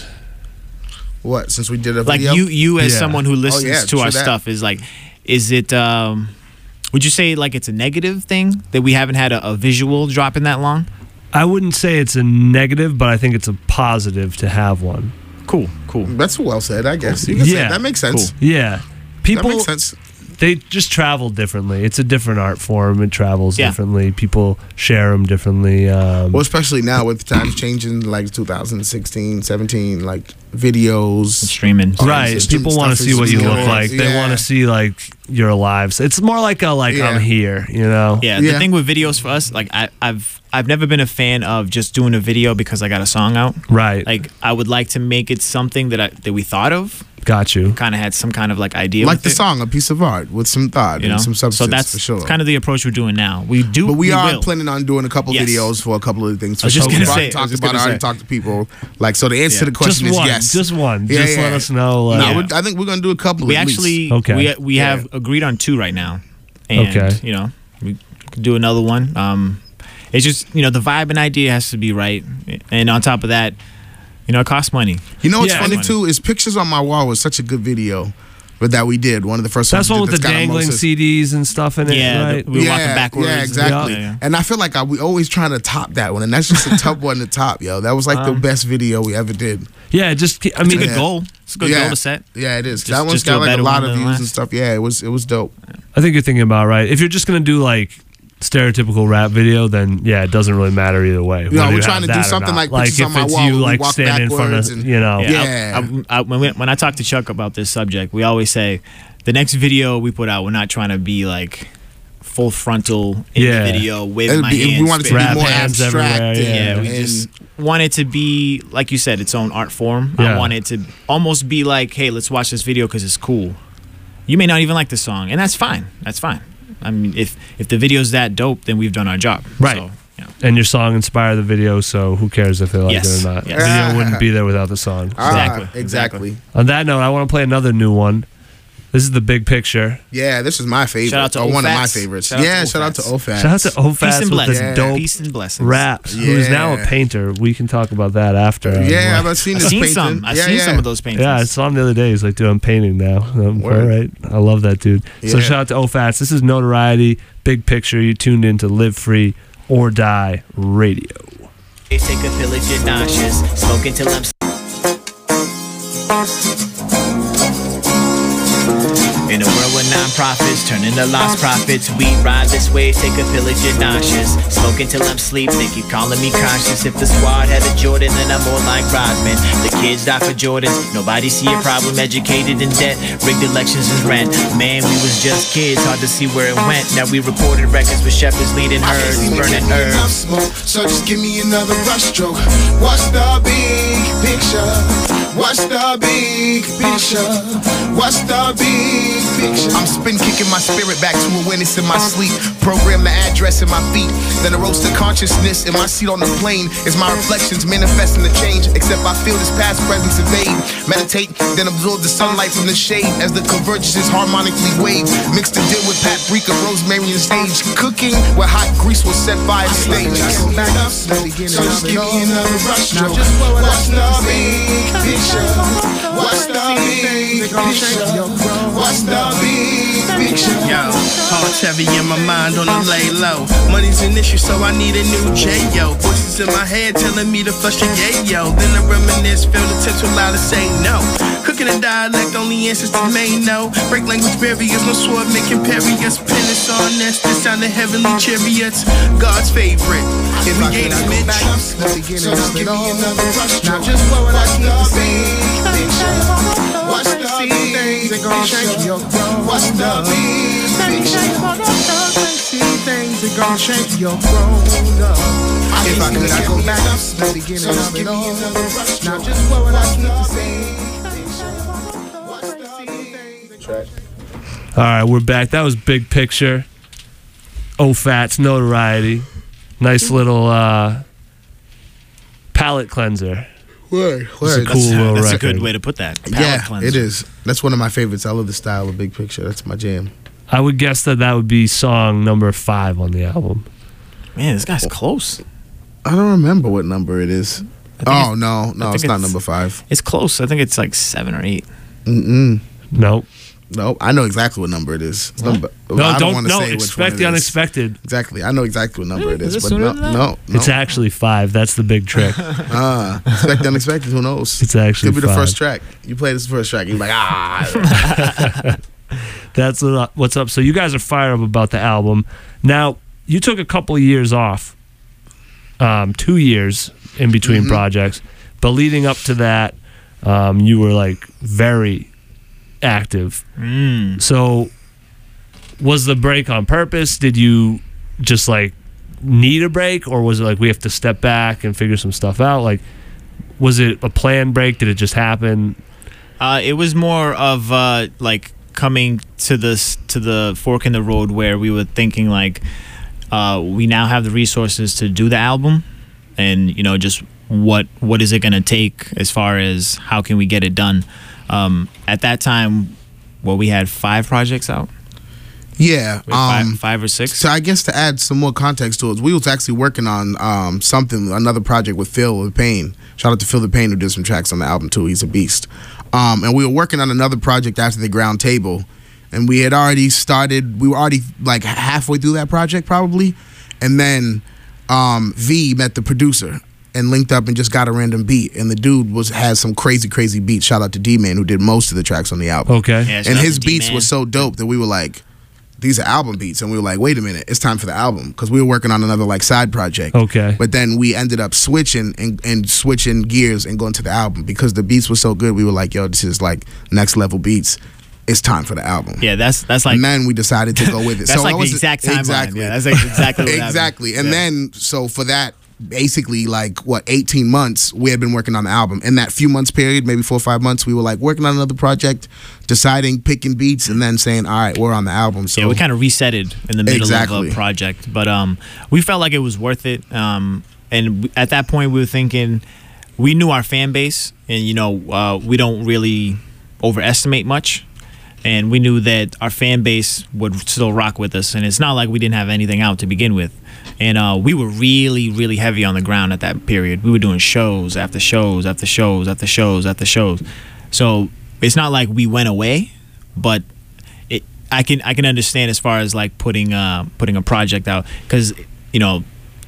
What? Since we did a Like video? you, you as Yeah. someone who listens yeah, to true our that. stuff is like, is it? Um, would you say like it's a negative thing that we haven't had a, a visual drop in that long? I wouldn't say it's a negative, but I think it's a positive to have one. Cool, cool. That's well said, I guess. You can Yeah. say that makes sense. Yeah. People, That makes sense. they just travel differently. It's a different art form. It travels Yeah. differently. People share them differently. Um, Well, especially now with times changing, like two thousand sixteen, seventeen, like videos. Streaming. right. Just People stuff want is to see what you just look more- like. They yeah. want to see like your lives. It's more like a like Yeah. I'm here, you know. Yeah, Yeah. the thing with videos for us, like I, I've I've never been a fan of just doing a video because I got a song out. Right. Like I would like to make it something that I, that we thought of, Got you. kind of had some kind of like idea. Like with the it, song, a piece of art with some thought you know. and some substance. so that's for sure. kind of the approach we're doing now. We do, But we, are will. planning on doing a couple Yes. videos for a couple of things. I was just For gonna sure. say- We I was talked just about it. gonna I already say. talked to people. Like, so the answer Yeah. to the question Just is one. yes. Just one. Yeah, just yeah. let us know. Like, No, Yeah. we're- I think we're gonna do a couple. We at least. actually, Okay. we we Yeah. have agreed on two right now, and Okay. you know we could do another one. Um, it's just you know the vibe and idea has to be right, and on top of that, you know it costs money. You know what's Yeah, funny money. too is Pictures on My Wall was such a good video, but that we did one of the first. that's ones one we with did the that's got dangling most- C Ds and stuff in it, Yeah, the- right? we were walking backwards. Yeah, and- exactly. Yeah, yeah. And I feel like I, we always trying to top that one, and that's just a tough one to top, yo. That was like the Um, best video we ever did. Yeah, just I It's mean, a good Yeah. goal. It's a good yeah. goal to set. Yeah, it is. Just- that one's just do got a like a better lot one of than views last. and stuff. Yeah, it was it was dope. I think you're thinking about right. If you're just gonna do like stereotypical rap video, then yeah, it doesn't really matter either way. Yeah, whether we're you trying have to do that or something not. like Pictures if on My it's Wall, you where we like walk standing in front backwards of and- you know. Yeah. Yeah. I, I, when, we, when I talk to Chuck about this subject, we always say the next video we put out, we're not trying to be like full frontal in Yeah. the video with It'd my be- hands. we want it to be Rap more hands abstract. everywhere, and- Yeah, we and- just want it to be, like you said, its own art form. Yeah. I want it to almost be like, hey, let's watch this video because it's cool. You may not even like the song, and that's fine. That's fine. I mean, if if the video's that dope, then we've done our job. Right. So, you know. And your song inspired the video, so who cares if they like Yes. it or not? Yes. The video wouldn't be there without the song. Ah, Exactly. exactly. On that note, I want to play another new one. This is the big picture. Yeah, this is my favorite. Shout out to or one of my O-Fats. favorites. Shout out to yeah, shout out to O-Fats. O-Fats. Shout out to Peace O-Fats and with this blessings. dope Peace and blessings. raps. Who's now a Yeah. painter. We can talk about that after. Yeah, Um, I've seen I've this seen painting. some. I've yeah, seen yeah. some of those paintings. Yeah, I saw him the other day. He's like, dude, I'm painting now. Um, all Word. right. I love that dude. So Yeah. shout out to O-Fats. This is Notoriety, Big Picture. You tuned in to Live Free or Die Radio. They take a pill of get nauseous, smoke until I'm. In a world with non-profits, turning to lost profits, we ride this wave, take a pill of get nauseous, smoke until I'm sleep, they keep calling me conscious. If the squad had a Jordan, then I'm more like Rodman. The kids die for Jordans, nobody see a problem, educated in debt, rigged elections and rent. Man, we was just kids, hard to see where it went. Now we recorded records with shepherds leading I can't herds, seem to burning get me enough herbs. smoke, so just give me another rush stroke. What's the big picture? What's the big picture? What's the big picture? I'm spin kicking my spirit back to awareness in my sleep. Program the address in my feet. Then a roast of consciousness in my seat on the plane. Is my reflections manifesting the change? Except I feel this past presence invade. Meditate, then absorb the sunlight from the shade as the convergences harmonically wave. Mixed to deal with paprika, rosemary, and sage. Cooking where hot grease will set fire to stage. So just give me another rush stroke. What's the big picture? picture? What's the big picture? What's the big picture? Yo, heart's heavy in my mind on the lay low. Money's an issue, so I need a new J-Yo. Voices in my head telling me to flush the yayo. Then I reminisce, feel the tip too loud to say no. Cooking a dialect, only ancestors may know. Break language barriers, no sword making imperious. Pen is on this, this sounded heavenly chariots. God's favorite. If I could, I go back to the beginning of it all. Now just what would I keep the same picture? What's the big things that gon' shake your throne? What's the big picture? Things that gon' shake your throne. If I could, I go back to the beginning of it all. Now just what would I keep the same picture? What's the big things that All right, we're back. That was Big Picture. O-Fats, Notoriety. Nice little uh, palate cleanser. Word, It's word. a cool little That's a record. good way to put that. Palate Yeah, cleanser. it is. That's one of my favorites. I love the style of Big Picture. That's my jam. I would guess that that would be song number five on the album. Man, this guy's close. I don't remember what number it is. Oh, it's- no. No, think it's not it's- number five. It's close. I think it's like seven or eight. Mm-mm. Nope. Nope. I know exactly what number it is. It's number, No, I don't, wanna no, say which expect one the it is. unexpected. Exactly. I know exactly what number it Is is. it But no, sooner than that? no, no. It's actually five. That's the big trick. Ah, expect the unexpected. Who knows? It's actually Could be the five. first track. You play this first track, you're like, ah. That's what- what's up. So you guys are fired up about the album. Now, you took a couple of years off, um, two years in between Mhm. projects, but leading up to that, um, you were like very active. Mm. So, was the break on purpose? Did you just like need a break, or was it like we have to step back and figure some stuff out? Like, was it a planned break? Did it just happen? Uh, it was more of uh, like coming to this to the fork in the road where we were thinking like uh, we now have the resources to do the album, and you know just what what is it going to take as far as how can we get it done. Um, at that time, well, we had five projects out. Yeah. We had Um, five, five or six. So I guess to add some more context to it, we was actually working on um, something, another project with Phil the Pain. Shout out to Phil the Pain who did some tracks on the album too. He's a beast. Um, and we were working on another project after the Ground Table, and we had already started. We were already like halfway through that project probably, and then um, V met the producer and linked up and just got a random beat. And the dude was has some crazy, crazy beats. Shout out to D-Man who did most of the tracks on the album. Okay. Yeah, shout And out his to beats D-Man. were so dope that we were like, these are album beats. And we were like, wait a minute, it's time for the album. Because we were working on another like side project. Okay. But then we ended up switching and, and switching gears and going to the album. Because the beats were so good, we were like, yo, this is like next level beats. It's time for the album. Yeah, that's that's like and then we decided to go with it. that's so like that the was exact timeline. Exactly. Yeah, that's like exactly what happened. Exactly. And Yeah. then, so for that, basically like what eighteen months we had been working on the album. In that few months period, maybe four or five months, we were like working on another project, deciding, picking beats, and then saying, all right, we're on the album. So yeah, we kind of resetted in the middle Exactly. of a project, but um, we felt like it was worth it. Um, and we, at that point, we were thinking we knew our fan base, and you know, uh, we don't really overestimate much, and we knew that our fan base would still rock with us. And it's not like we didn't have anything out to begin with. And uh, we were really, really heavy on the ground at that period. We were doing shows after shows after shows after shows after shows. So it's not like we went away, but it, I can I can understand as far as like putting uh, putting a project out, because you know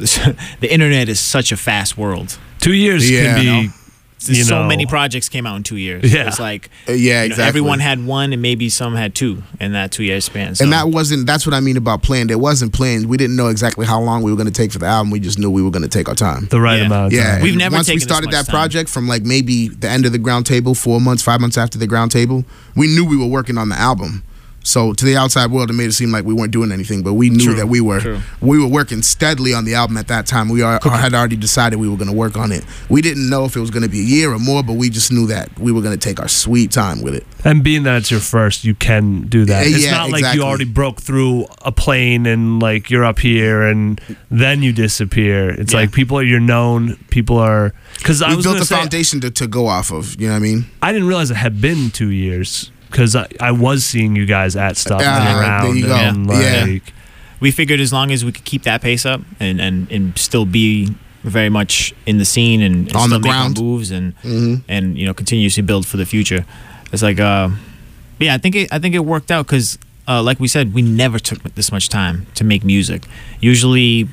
the internet is such a fast world. Two years Yeah. can be. You know? You so know. many projects came out in two years. Yeah. It's like Uh, yeah, you know, exactly. everyone had one, and maybe some had two in that two year span. So. And that wasn't, that's what I mean about planned. It wasn't planned. We didn't know exactly how long we were going to take for the album. We just knew we were going to take our time. The right Yeah. amount of Yeah, time. We've and never once we taken this started much that time. project from like maybe the end of the Ground Table, four months, five months after the Ground Table, we knew we were working on the album. So to the outside world, it made it seem like we weren't doing anything, but we knew True, that we were true. we were working steadily on the album at that time. We are, had already decided we were going to work on it. We didn't know if it was going to be a year or more, but we just knew that we were going to take our sweet time with it. And being that it's your first, you can do that. Yeah, It's yeah, not like exactly. you already broke through a plane and like you're up here and then you disappear. It's Yeah. like people are, you're known, people are, because I We was built going a to say, foundation to, to go off of. You know what I mean? I didn't realize it had been two years because I, I was seeing you guys at stuff Ah, and around. there you go. And Yeah. like, we figured as long as we could keep that pace up and, and, and still be very much in the scene and, and On still the make our ground. moves and Mhm. and you know continuously build for the future. It's like, uh, yeah, I think it, I think it worked out because, uh, like we said, we never took this much time to make music. Usually,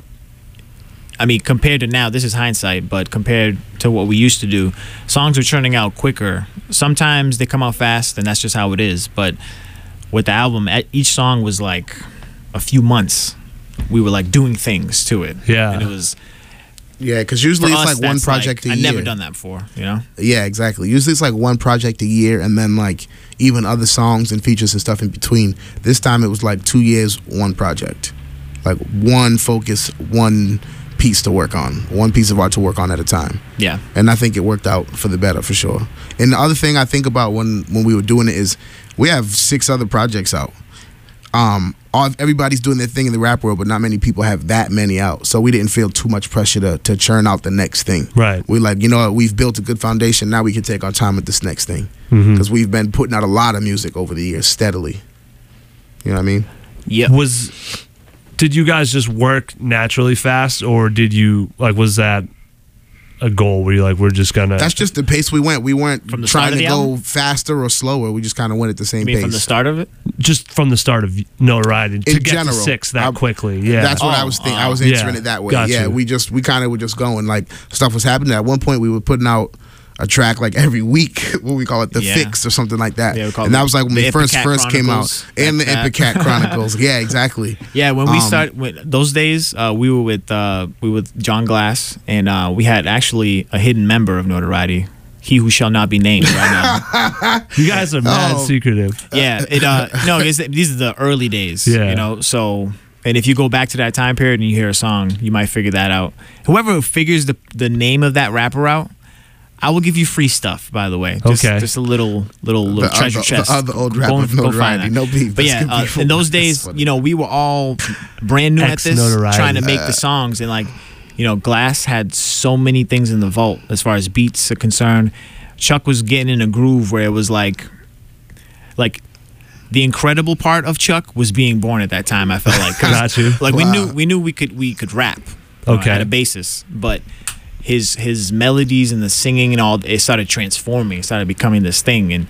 I mean, compared to now, this is hindsight, but compared to what we used to do, songs are churning out quicker. Sometimes they come out fast, and that's just how it is. But with the album, e- each song was like a few months. We were like doing things to it. Yeah. And it was. Yeah, because usually for it's us, like one that's project like, a I've year. never done that before, you know? Yeah, exactly. Usually it's like one project a year and then like even other songs and features and stuff in between. This time it was like two years, one project. Like one focus, one piece to work on, one piece of art to work on at a time. Yeah. And I think it worked out for the better for sure. And the other thing I think about when, when we were doing it is we have six other projects out. Um, all, everybody's doing their thing in the rap world, but not many people have that many out. So we didn't feel too much pressure to, to churn out the next thing. Right. We're like, you know what, we've built a good foundation. Now we can take our time with this next thing. Mhm. Because we've been putting out a lot of music over the years steadily. You know what I mean? Yeah. Was did you guys just work naturally fast, or did you like was that a goal where you like we're just gonna? That's just the pace we went. We weren't From the start trying of to the go album? faster or slower. We just kind of went at the same You mean pace. from the start of it? just from the start of notoriety to In get general, to six that I- quickly. Yeah, That's what I Oh, was thinking. I oh. was answering Yeah, it that way. got Yeah, you. we just we kind of were just going like stuff was happening. At one point, we were putting out a track like every week. What we call it, the Yeah. fix or something like that. Yeah, we call and it that was like when the we first Ipecac first came out, Chronicles, and the like that. Ipecac Chronicles. Yeah, exactly. Yeah, when we Um, started when, those days, uh, we were with uh, we were with John Glass, and uh, we had actually a hidden member of Notoriety, he who shall not be named. Right now, you guys are mad Oh. secretive. yeah, it uh, no, it's, these are the early days. Yeah. you know, so. And if you go back to that time period and you hear a song, you might figure that out. Whoever figures the the name of that rapper out, I will give you free stuff. By the way, just, Okay. just a little little little The treasure other- chest. the other old Go rapper and- of go find Notoriety. that. No beef. But That's yeah, good uh, beef. in those That's days, funny. you know, we were all brand new at this, Ex-Notoriety. trying to make the songs, and like, you know, Glass had so many things in the vault as far as beats are concerned. Chuck was getting in a groove where it was like, like. The incredible part of Chuck was being born at that time. I felt like, 'cause, Got you. like we Wow. knew we knew we could we could rap, you know, Okay. at a basis, but his his melodies and the singing and all it started transforming. It started becoming this thing, and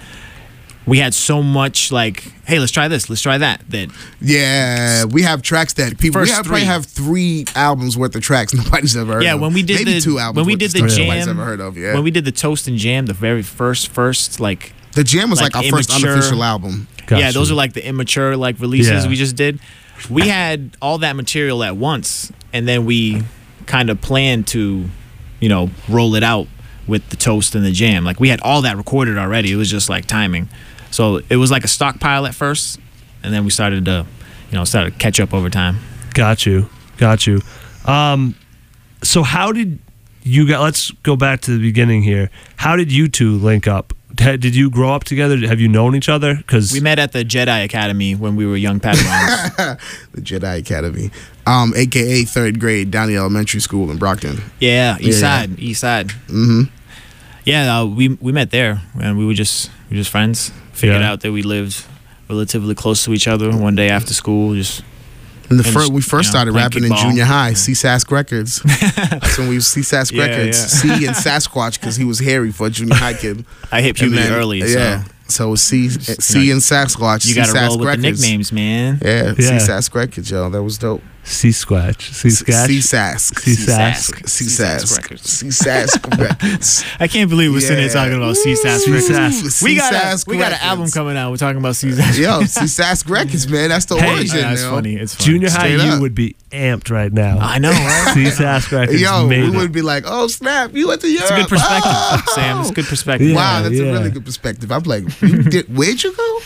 we had so much like, hey, let's try this, let's try that. That Yeah, we have tracks that people. First we have, probably three. have three albums worth of tracks nobody's ever heard yeah, of. when we did Maybe the two albums when we worth did of the stuff jam, nobody's ever heard of. Yeah, when we did the Toast and Jam, the very first first like. the jam was like, like our first immature- unofficial album. Got yeah, you. those are like the immature like releases Yeah. we just did. We had all that material at once, and then we kind of planned to, you know, roll it out with the Toast and the Jam. Like we had all that recorded already. It was just like timing. So it was like a stockpile at first, and then we started to, you know, started to catch up over time. Got you. Got you. Um, so how did you guys, let's go back to the beginning here. How did you two link up? Had- Did you grow up together? Have you known each other? Because We met at the Jedi Academy when we were young Padawans. The Jedi Academy, um, aka third grade down the elementary school in Brockton. Yeah, East Yeah. Side, East Side. Mm-hmm. Yeah, uh, we we met there, and we were just we were just friends. Figured Yeah. out that we lived relatively close to each other. One day after school, just And the And first, we just, first you know, started playing rapping in kickball. junior high, C S A S C Records. That's when we C S A S C Yeah, Records. yeah. C and Sasquatch because he was hairy for a junior high kid. I hit And puberty then- early. Yeah. So So it was C, C know, and Sasquatch. you got to C S A S roll with the Records. nicknames, man. Yeah, Yeah. C S A S C Records, yo. That was dope. C Squatch, C Scratch, C S A S C. C Sask, C S A S C. Records. C S A S C Records. I can't believe we're sitting there Yeah. talking about C S A S Woo. Records. C S A S. We got a, C S A S we got an album Records. coming out. We're talking about C S A S. Yo, C S A S C Records, man. That's the Hey, origin. That's yo. funny. It's funny. Junior high, Straight you up. would be amped right now. I know, right? C Sask Records Yo, made we it. would be like, oh, snap, you went to Europe. It's a good perspective, Oh. Sam. It's a good perspective. Yeah. Wow, that's yeah. a really good perspective. I'm like, you did, where'd you go?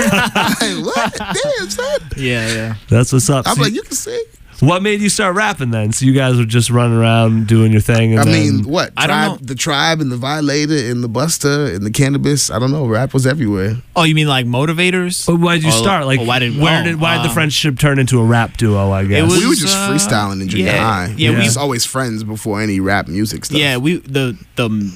Like, what? Damn, son. Yeah, yeah. That's what's up. I'm So like, you can sing. what made you start rapping then? So you guys were just running around doing your thing. And I then, mean, what? I don't Tribe, know. The Tribe and the Violator and the Buster and the Cannabis. I don't know. Rap was everywhere. Oh, you mean like motivators? But why did you Or- start? Like, or why did where oh, did why did the um, friendship turn into a rap duo? I guess. It was we were just uh, freestyling in junior yeah, high. Yeah, we were we just always friends before any rap music stuff. Yeah, we the the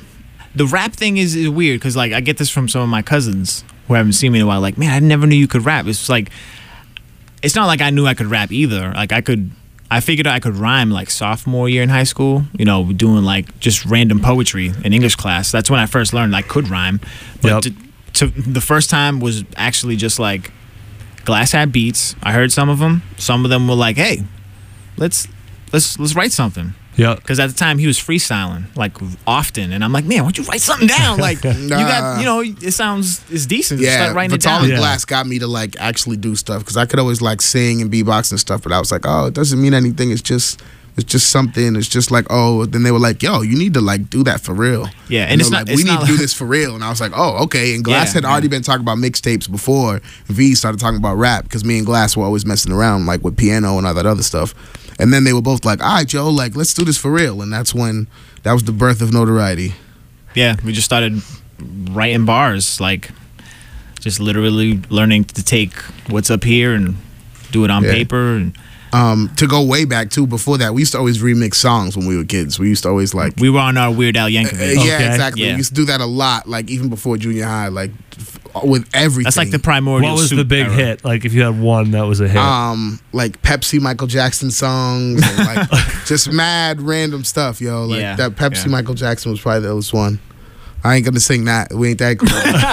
the rap thing is, is weird because like I get this from some of my cousins who haven't seen me in a while. Like, man, I never knew you could rap. It's like it's not like I knew I could rap either. Like I could I figured I could rhyme like sophomore year in high school, you know, doing like just random poetry in English class. That's when I first learned I could rhyme. But Yep. to, to the first time was actually just like Glass had beats. I heard some of them. Some of them were like, "Hey, let's let's let's write something." Yeah. Because at the time he was freestyling like often, and I'm like, "Man, why don't you write something down? Like you got, you know, it sounds it's decent. Just Yeah, start writing it Vital down." and Yeah. Glass got me to like actually do stuff because I could always like sing and beatbox and stuff, but I was like, oh, it doesn't mean anything. It's just it's just something. It's just like, oh. Then they were like, yo, you need to like do that for real. Yeah, and You it's know, not- like, it's we not need to do like- this for real. And I was like, oh, okay. And Glass Yeah, had already yeah. been talking about mixtapes before V started talking about rap because me and Glass were always messing around like with piano and all that other stuff. And then they were both like, all right, Joe, like let's do this for real. And that's when that was the birth of Notoriety. Yeah, we just started writing bars, like just literally learning to take what's up here and do it on Yeah. paper. And Um, to go way back too, before that, we used to always remix songs when we were kids. We used to always like we were on our Weird Al Uh, Yankovic. yeah, Okay. exactly. Yeah. We used to do that a lot, like even before junior high, like f- with everything. That's like the primordial. What was soup the big era. hit? Like if you had one that was a hit. um, like Pepsi, Michael Jackson songs, and like just mad random stuff, yo. Like Yeah, that Pepsi, yeah. Michael Jackson was probably the most one. I ain't gonna sing that. We ain't that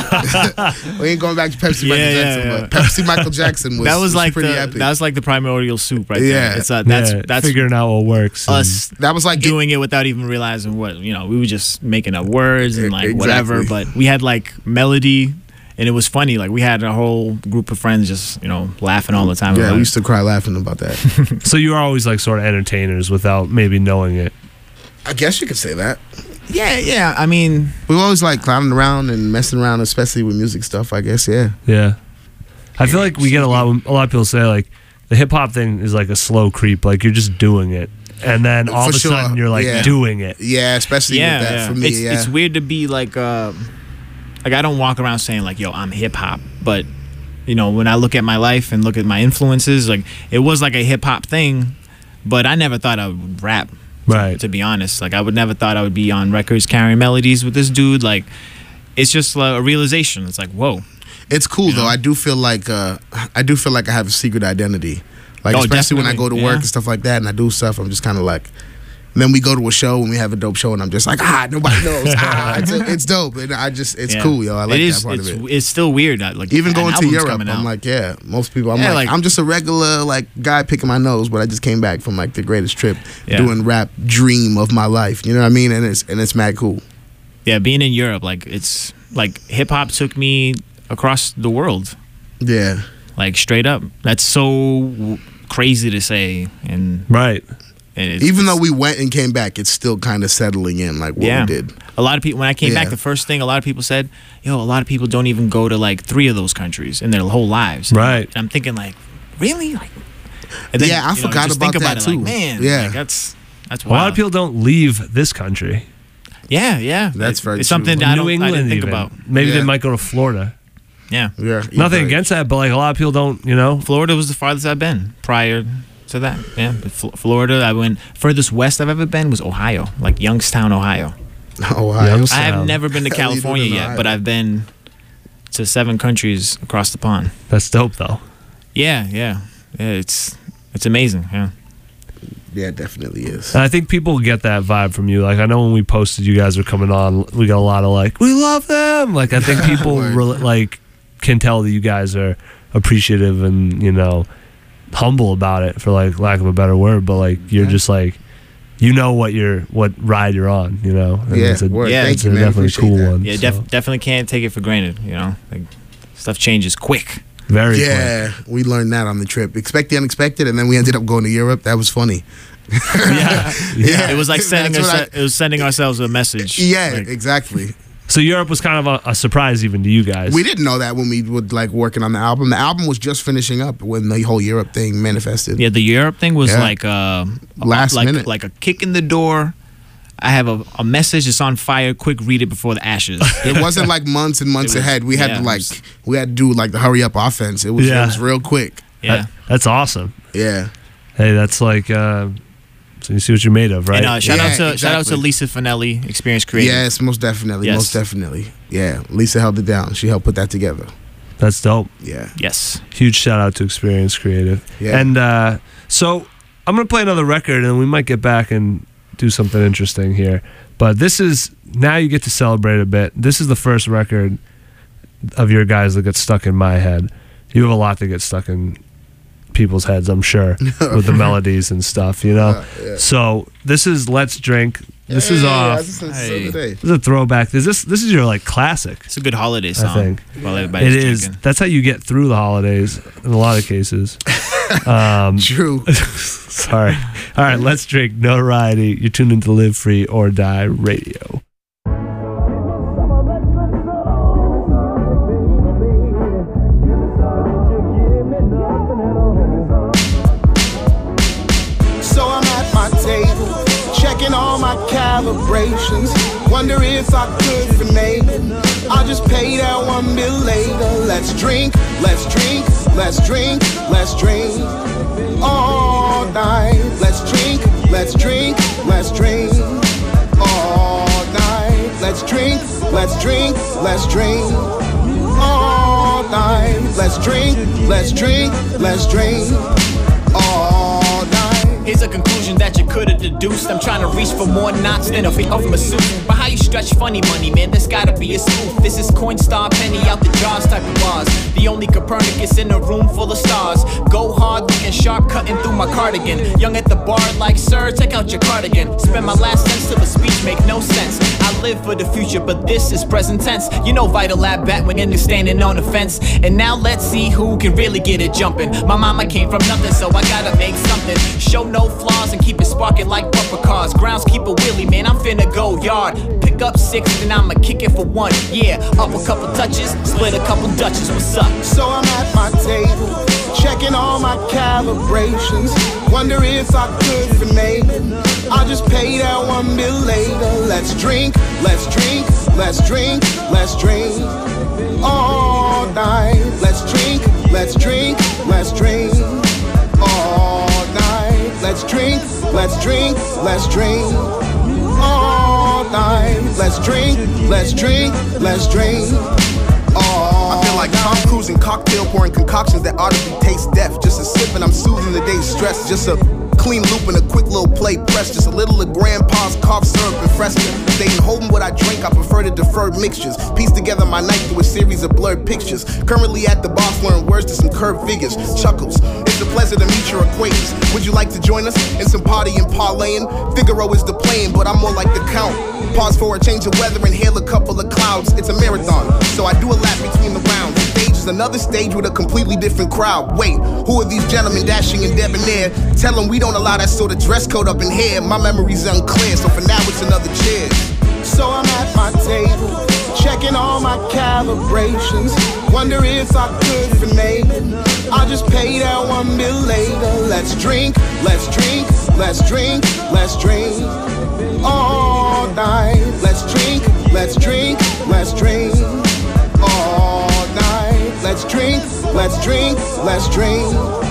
cool. We ain't going back to Pepsi, Michael Yeah, yeah, Jackson, yeah. but Pepsi, Michael Jackson was That was like pretty the epic. that was like the primordial soup right Yeah. there. It's uh, that's yeah, that's figuring out what works. and- us that was like doing it without even realizing what you know. We were just making up words and like Exactly. whatever. But we had like melody, and it was funny. Like we had a whole group of friends just you know laughing all the time. Yeah, about we it. used to cry laughing about that. So you were always like sort of entertainers without maybe knowing it. I guess you could say that. Yeah, yeah. I mean, We were always like clowning around and messing around, especially with music stuff. I guess, yeah. Yeah. I feel like we get a lot. A lot of people say like the hip hop thing is like a slow creep. Like you're just doing it, and then all For of a sure, sudden you're like yeah. doing it. Yeah, especially yeah, with that yeah. for me. it's yeah. it's weird to be like uh, like I don't walk around saying like yo I'm hip hop, but you know when I look at my life and look at my influences, like it was like a hip hop thing, but I never thought I would rap. Right. To be honest, like I would never thought I would be on records carrying melodies with this dude. Like it's just like, a realization. It's like whoa. It's cool though. I do feel like uh, I do feel like I have a secret identity. Like Oh, especially when I go to definitely, work yeah. and stuff like that, and I do stuff. I'm just kind of like. And then we go to a show and we have a dope show, and I'm just like, ah, nobody knows. ah, it's, it's dope, and I just, it's Yeah. cool, yo. I like it is, that part it's, of it. It's still weird. that, Like Even an going to album's Europe, coming I'm out. like, yeah, most people, I'm Yeah, like, like- I'm just a regular like guy picking my nose, but I just came back from like the greatest trip, Yeah. doing rap dream of my life. You know what I mean? And it's and it's mad cool. yeah, being in Europe, like it's like hip hop took me across the world. Yeah, Like straight up. That's so w- crazy to say, and Right. and it's, even though it's- we went and came back, it's still kind of settling in like what yeah, we did. a lot of people when I came Yeah. back, the first thing a lot of people said, "Yo, a lot of people don't even go to like three of those countries in their whole lives." Right. And I'm thinking like, really? Like, and then, Yeah, I you know, forgot just about think about that it, too. Like, man, Yeah. like, that's that's A lot of wild. people don't leave this country. Yeah, yeah, That's It- very It's true. something that I New don't, I England didn't think even. about. Maybe Yeah. they might go to Florida. Yeah, Yeah, Nothing you're right. against that, but like a lot of people don't. You know. Florida was the farthest I've been prior to that. Yeah, but Fl- Florida. I went furthest west I've ever been was Ohio, like Youngstown, Ohio. Oh, wow. Yeah, I'm I have Sound. never been to Hell, you California didn't yet, know but either. I've been to seven countries across the pond. That's dope though. Yeah, yeah, yeah. It's it's amazing. Yeah, Yeah, it definitely is. And I think people get that vibe from you. Like I know when we posted you guys were coming on, we got a lot of like, we love them. Like I think people Word. really, like can tell that you guys are appreciative and you know humble about it, for like lack of a better word. But like you're just like, you know what you're what ride you're on. You know. And Yeah, it's a, word. Yeah, Thank it's you, a man. definitely a Appreciate cool that. one. yeah. so. Def- definitely can't take it for granted. You know, like stuff changes quick. Very quick. Yeah, we learned that on the trip. Expect the unexpected, and then we ended up going to Europe. That was funny. Yeah. Yeah. It was like sending That's us, what I- it was sending ourselves a message. Yeah, Like, exactly. So Europe was kind of a, a surprise even to you guys. We didn't know that when we were like working on the album. The album was just finishing up when the whole Europe thing manifested. yeah, the Europe thing was Yeah. like uh, Last like, minute. like a kick in the door. I have a, a message that's on fire. Quick, read it before the ashes. It wasn't like months and months It was- ahead. We had yeah, to it like was- we had to do like the hurry up offense. It was Yeah. it was real quick. Yeah. That- that's awesome. Yeah. Hey, that's like, uh, so you see what you're made of, right? And uh, shout Yeah, out to shout out to exactly. Lisa Finelli, Experience Creative. Yes, most definitely. Yes. Most definitely. Yeah. Lisa held it down. She helped put that together. That's dope. Yeah. Yes. Huge shout out to Experience Creative. Yeah. And uh, so I'm gonna play another record, and we might get back and do something interesting here. But this is now you get to celebrate a bit. This is the first record of your guys that gets stuck in my head. You have a lot that gets stuck in people's heads, I'm sure, with the melodies and stuff, you know. Uh, yeah. So this is "Let's Drink." This yeah, is yeah, off. Yeah, hey. This is a throwback. Is this this is your like classic? It's a good holiday song. I think while it everybody's is. drinking. That's how you get through the holidays in a lot of cases. Um, True. Sorry. All right, let's drink. Notoriety. You're tuned into Live Free or Die Radio. So I'm at my table, checking all my calibrations. Wonder if I could finesse it. I'll just pay that one bill later. Let's drink, let's drink, let's drink, let's drink all night. Let's drink, let's drink, let's drink all night. Let's drink, let's drink, let's drink all night. Let's drink, let's drink, let's drink all night. Here's a conclusion that you could've deduced. I'm trying to reach for more knots than a feet off my suit. But how you stretch funny money, man, there's gotta be a spoof. This is Coinstar, penny out the jars type of bars. The only Copernicus in a room full of stars. Go hard, looking sharp, cutting through my cardigan. Young at the bar like, sir, take out your cardigan. Spend my last cents till the speech make no sense. I live for the future, but this is present tense. You know Vital Lab Batwing is standing on the fence. And now let's see who can really get it jumping. My mama came from nothing, so I gotta make something. Show no flaws and keep it sparking like bumper cars. Grounds keep a wheelie, man, I'm finna go yard. Pick up six, then I'ma kick it for one. Yeah, up a couple touches, split a couple Dutches, what's up? So I'm at my table, checking all my calibrations. Wonder if I could finesse it. I'll just pay that one bill later. Let's drink, let's drink, let's drink, let's drink all night. Let's drink, let's drink, let's drink all night. Let's drink, let's drink, let's drink all night. Let's drink, let's drink, let's drink all I feel like Tom Cruise and cocktail pouring concoctions that audibly taste death. Just a sip and I'm soothing the day's stress. Just a clean loop and a quick little play press. Just a little of grandpa's cough syrup and fresca. Staying home what I drink, I prefer to defer mixtures. Piece together my night through a series of blurred pictures. Currently at the bar flooring words to some curved figures. Chuckles, it's a pleasure to meet your acquaintance. Would you like to join us in some party and parlaying? Figaro is the playing, but I'm more like the count. Pause for a change of weather, inhale a couple of clouds. It's a marathon, so I do a lap between the rounds. The stage is another stage with a completely different crowd. Wait, who are these gentlemen dashing and debonair? Tell them we don't allow that sort of dress code up in here. My memory's unclear, so for now it's another cheers. So I'm at my table, checking all my calibrations. Wonder if I could finesse it. I'll just pay that one bill later. Let's drink, let's drink, let's drink, let's drink all night. Let's drink, let's drink, let's drink all night. Let's drink, let's drink, let's drink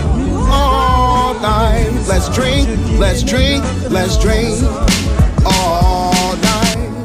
all night. Let's drink, let's drink, let's drink all night.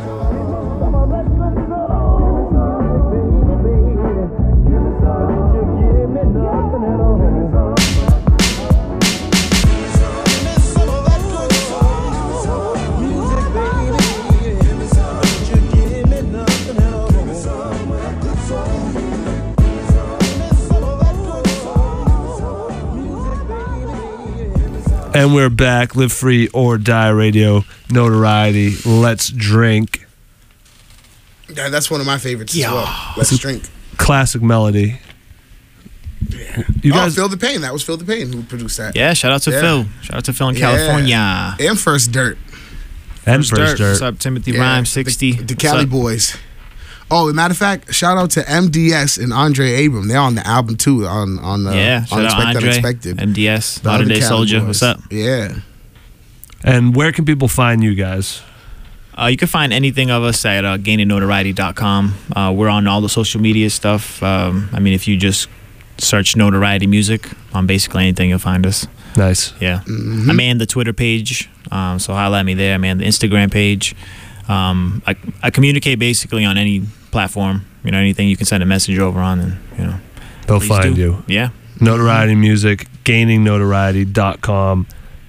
And we're back. Live Free or Die Radio. Notoriety. Let's drink. Yeah, that's one of my favorites Yeah. as well. Let's drink. Classic melody. Yeah. You oh, guys, Phil the Pain. That was Phil the Pain who produced that. Yeah, shout out to Yeah. Phil. Shout out to Phil in Yeah. California. And First Dirt. and First First Dirt. Dirt. What's up, Timothy Yeah, Rhyme sixty? The, the What's Cali up? Boys. Oh, as a matter of fact, shout out to M D S and Andre Abram. They're on the album too. On on uh, Yeah, shout out Unexpected Andre, Unexpected. M D S, The Modern other Day Cali Soldier. Boys. What's up? Yeah. And where can people find you guys? Uh, you can find anything of us at uh, gaining notoriety dot com. Uh, we're on all the social media stuff. Um, I mean, if you just search Notoriety Music on basically anything, you'll find us. Nice. Yeah. Mm-hmm. I man the Twitter page, um, so holla at me there. I man the Instagram page. Um, I, I communicate basically on any platform. You know, anything you can send a message over on, and you know, They'll please find do. you. Yeah. Notoriety Music, gaining notoriety dot com.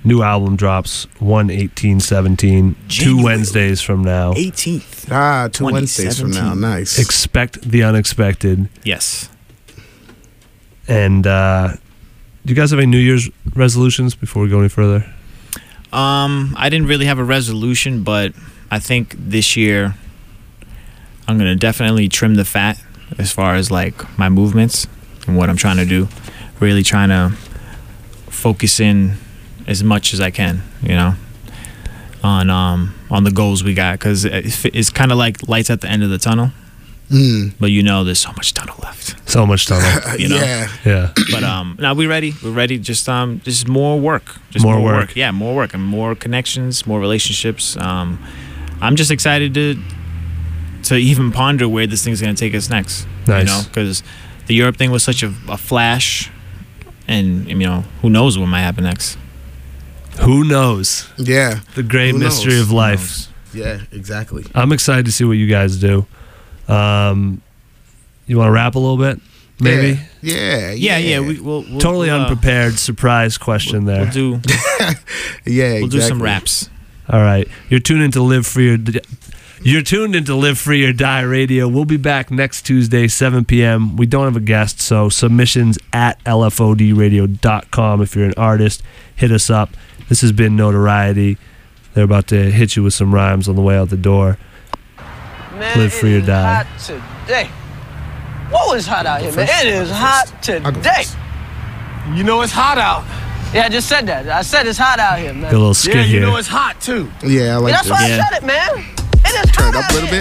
New album drops one eighteen seventeen, two January Wednesdays from now. eighteenth. Ah, two Wednesdays from now. twenty seventeen. Nice. Expect the unexpected. Yes. And uh, do you guys have any New Year's resolutions before we go any further? Um, I didn't really have a resolution, but I think this year I'm gonna definitely trim the fat as far as like my movements and what I'm trying to do. Really trying to focus in as much as I can, you know, on um on the goals we got, because it's kind of like lights at the end of the tunnel. Mm. But you know, there's so much tunnel left. So much tunnel. You know? Yeah. Yeah. But um, now we're ready. We're ready. Just um, just more work. Just More work. Yeah, more work and more connections, more relationships. Um, I'm just excited to to even ponder where this thing's gonna take us next. Nice. You know, because the Europe thing was such a, a flash, and you know, who knows what might happen next. Who knows? Yeah. The great Who mystery knows? of life. Yeah, exactly. I'm excited to see what you guys do. Um, you want to rap a little bit? Maybe? Yeah. Yeah. Yeah, yeah. We, we'll, we'll Totally we'll, uh, unprepared surprise question We'll, there. we'll do. Yeah. We'll do some exactly. raps. All right. You're tuned into Live Free or D- You're tuned into Live Free or Die Radio. We'll be back next Tuesday, seven p.m. We don't have a guest, so submissions at L F O D radio dot com. If you're an artist, hit us up. This has been Notoriety. They're about to hit you with some rhymes on the way out the door. Man, Live free or it is die. hot today. Whoa, it's hot out here, man. It is hot today. You know it's hot out. Yeah, I just said that. I said it's hot out here, man. Get a little skit Yeah, you here. know it's hot too. Yeah, I like Yeah, that's this. why Yeah. I said it, man. It is Turn hot it up out a little here.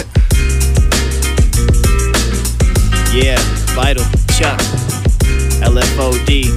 bit. Yeah, Vital, Chuck, L F O D,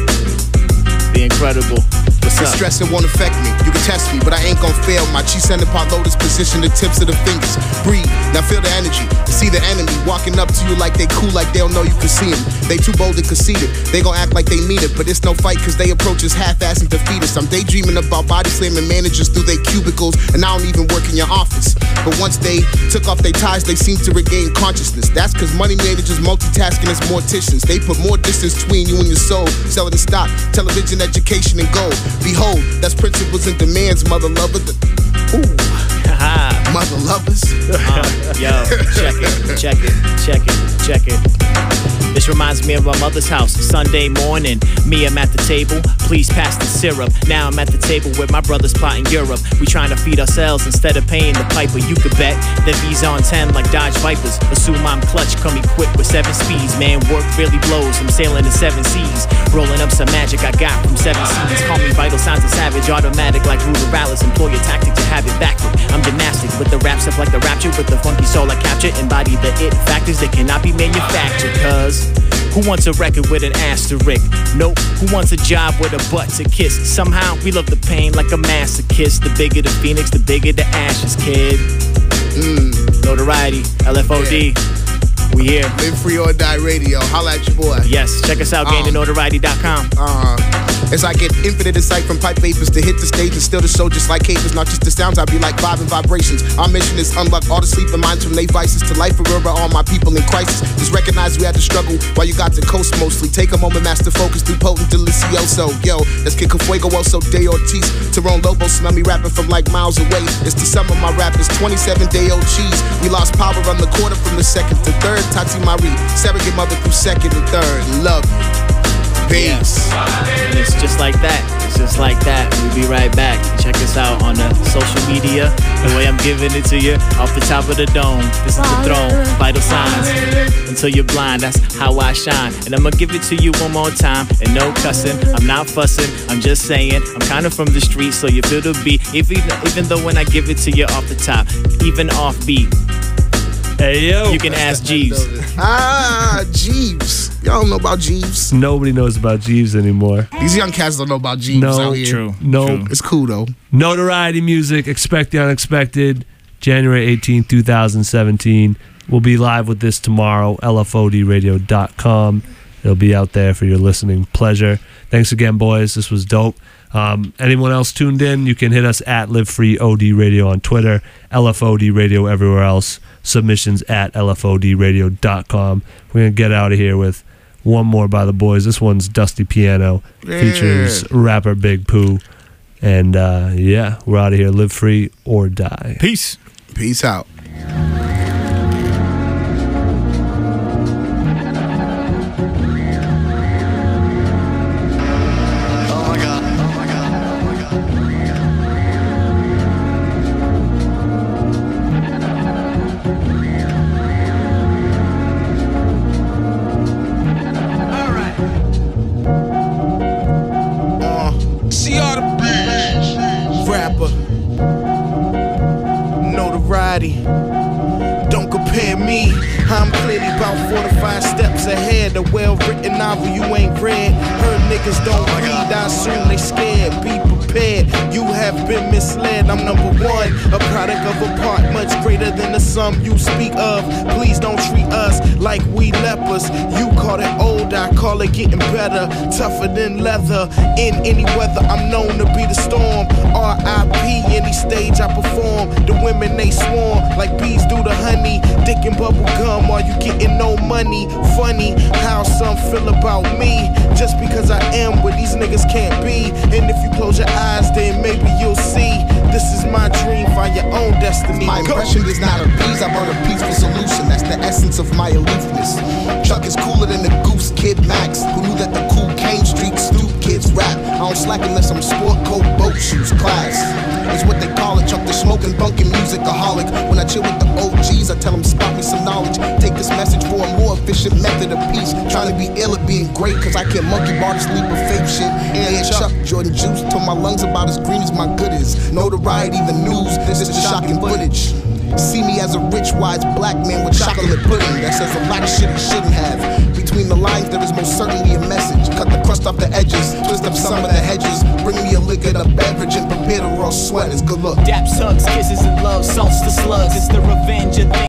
The Incredible. What's This up? stressing won't affect me. You can test me, but I ain't gon' fail. My chi center part lotus position the tips of the fingers. Breathe, now feel the energy. See the enemy walking up to you like they cool, like they don't know you can see them. They too bold and conceited. They gon' act like they mean it, but it's no fight cause they approach us half-ass and defeat us. I'm daydreaming about body slamming managers through their cubicles, and I don't even work in your office. But once they took off their ties, they seem to regain consciousness. That's cause money managers multitasking as morticians. They put more distance between you and your soul. Selling the stock, television, education, and gold. Behold, that's principles and demands, mother lover. The, ooh, Haha. mother lovers. Uh, yo, check it, check it, check it, check it. This reminds me of my mother's house. Sunday morning, me, I'm at the table. Please pass the syrup. Now I'm at the table with my brothers plotting Europe. We trying to feed ourselves instead of paying the piper. You could bet that V's on ten like Dodge Vipers. Assume I'm clutch, come equipped with seven speeds. Man, work really blows. I'm sailing the seven seas. Rolling up some magic I got from seven seas. Call me vital signs of savage. Automatic like Ruder Rallis. Employ a tactic to have it backward. I'm gymnastic with the rap stuff like the rapture. With the funky soul I capture. Embody the it factors that cannot be manufactured. Cause who wants a record with an asterisk? Nope. Who wants a job with a butt to kiss? Somehow we love the pain like a masochist. The bigger the phoenix, the bigger the ashes, kid. Mm. Notoriety, L F O D. We here. Live Free or Die Radio. Holla at your boy. Yes, check us out, gaining notoriety dot com. Uh, as I get infinite insight from pipe vapors to hit the stage and still the show just like capers. Not just the sounds, I be like vibing vibrations. Our mission is unlock all the sleeping minds from their vices to life forever. All my people in crisis. Just recognize we had to struggle while you got to coast mostly. Take a moment, master focus, through potent delicioso. Yo, let's kick a fuego, also Day Ortiz. Tyrone Lobo, smell me rapping from like miles away. It's the sum of my rappers, twenty-seven day old cheese. We lost power on the quarter from the second to third. Tati Marie, surrogate mother through second and third. Love you. Peace. And it's just like that. It's just like that. We'll be right back. Check us out on the social media. The way I'm giving it to you off the top of the dome. This is the throne. Vital signs. Until you're blind, that's how I shine. And I'ma give it to you one more time. And no cussing. I'm not fussing. I'm just saying. I'm kind of from the street, so you feel the beat. Even, even though when I give it to you off the top, even off beat. Hey, yo. You can ask Jeeves. Ah, Jeeves. Y'all don't know about Jeeves. Nobody knows about Jeeves anymore. These young cats don't know about Jeeves No, out here. True. No. True. It's cool though. Notoriety music. Expect the unexpected. January eighteenth, twenty seventeen. We'll be live with this tomorrow. L F O D radio dot com. It'll be out there for your listening pleasure. Thanks again, boys. This was dope. Um, anyone else tuned in, you can hit us at Live Free O D Radio on Twitter, L F O D Radio everywhere else. Submissions at L F O D radio dot com. We're going to get out of here with one more by the boys. This one's Dusty Piano. Yeah. Features rapper Big Pooh. And uh, yeah, we're out of here. Live free or die. Peace. Peace out. Don't compare me, I'm clearly about four to five steps ahead. A well-written novel you ain't read. Heard niggas don't read, I assume they scared. Be prepared, you have been misled. I'm number one, a product of a part much greater than the sum you speak of. Please don't treat us like we lepers. You call it old, I call it getting better. Tougher than leather, in any weather. I'm known to be the storm. R I P any stage I perform. The women they swarm like bees do the honey. Dick and bubble gum, are you getting no money? Funny how some feel about me. Just because I am where these niggas can't be. And if you close your eyes, then maybe you'll see. This is my dream, find your own destiny. My Go. impression is not a peas, I burn a peaceful solution. That's the essence of my aloofness. Chuck is cooler than the Goose Kid Max, who knew that the cool Kane Street stoop kids rap. I don't slack unless I'm sport coat, boat shoes, class. It's what they call it, Chuck the smoking, bunking musicaholic. When I chill with the O Gs, I tell them spot me some knowledge. Take this message for a more efficient method of peace. Trying to be ill at being great, cause I can't monkey bar to sleep with fake shit. Yeah, Chuck, Jordan Juice, till my lungs about as green as my good is. Notoriety, the news, this is shocking footage. See me as a rich, wise black man with chocolate pudding. That says a lot of shit he shouldn't have. Between the lines, there is most certainly a message. Cut the crust off the edges, twist up some of the hedges. Bring me a liquor, a beverage, and prepare to roll sweaters. Good luck. Daps, hugs, kisses, and love, salts the slugs. It's the revenge of things.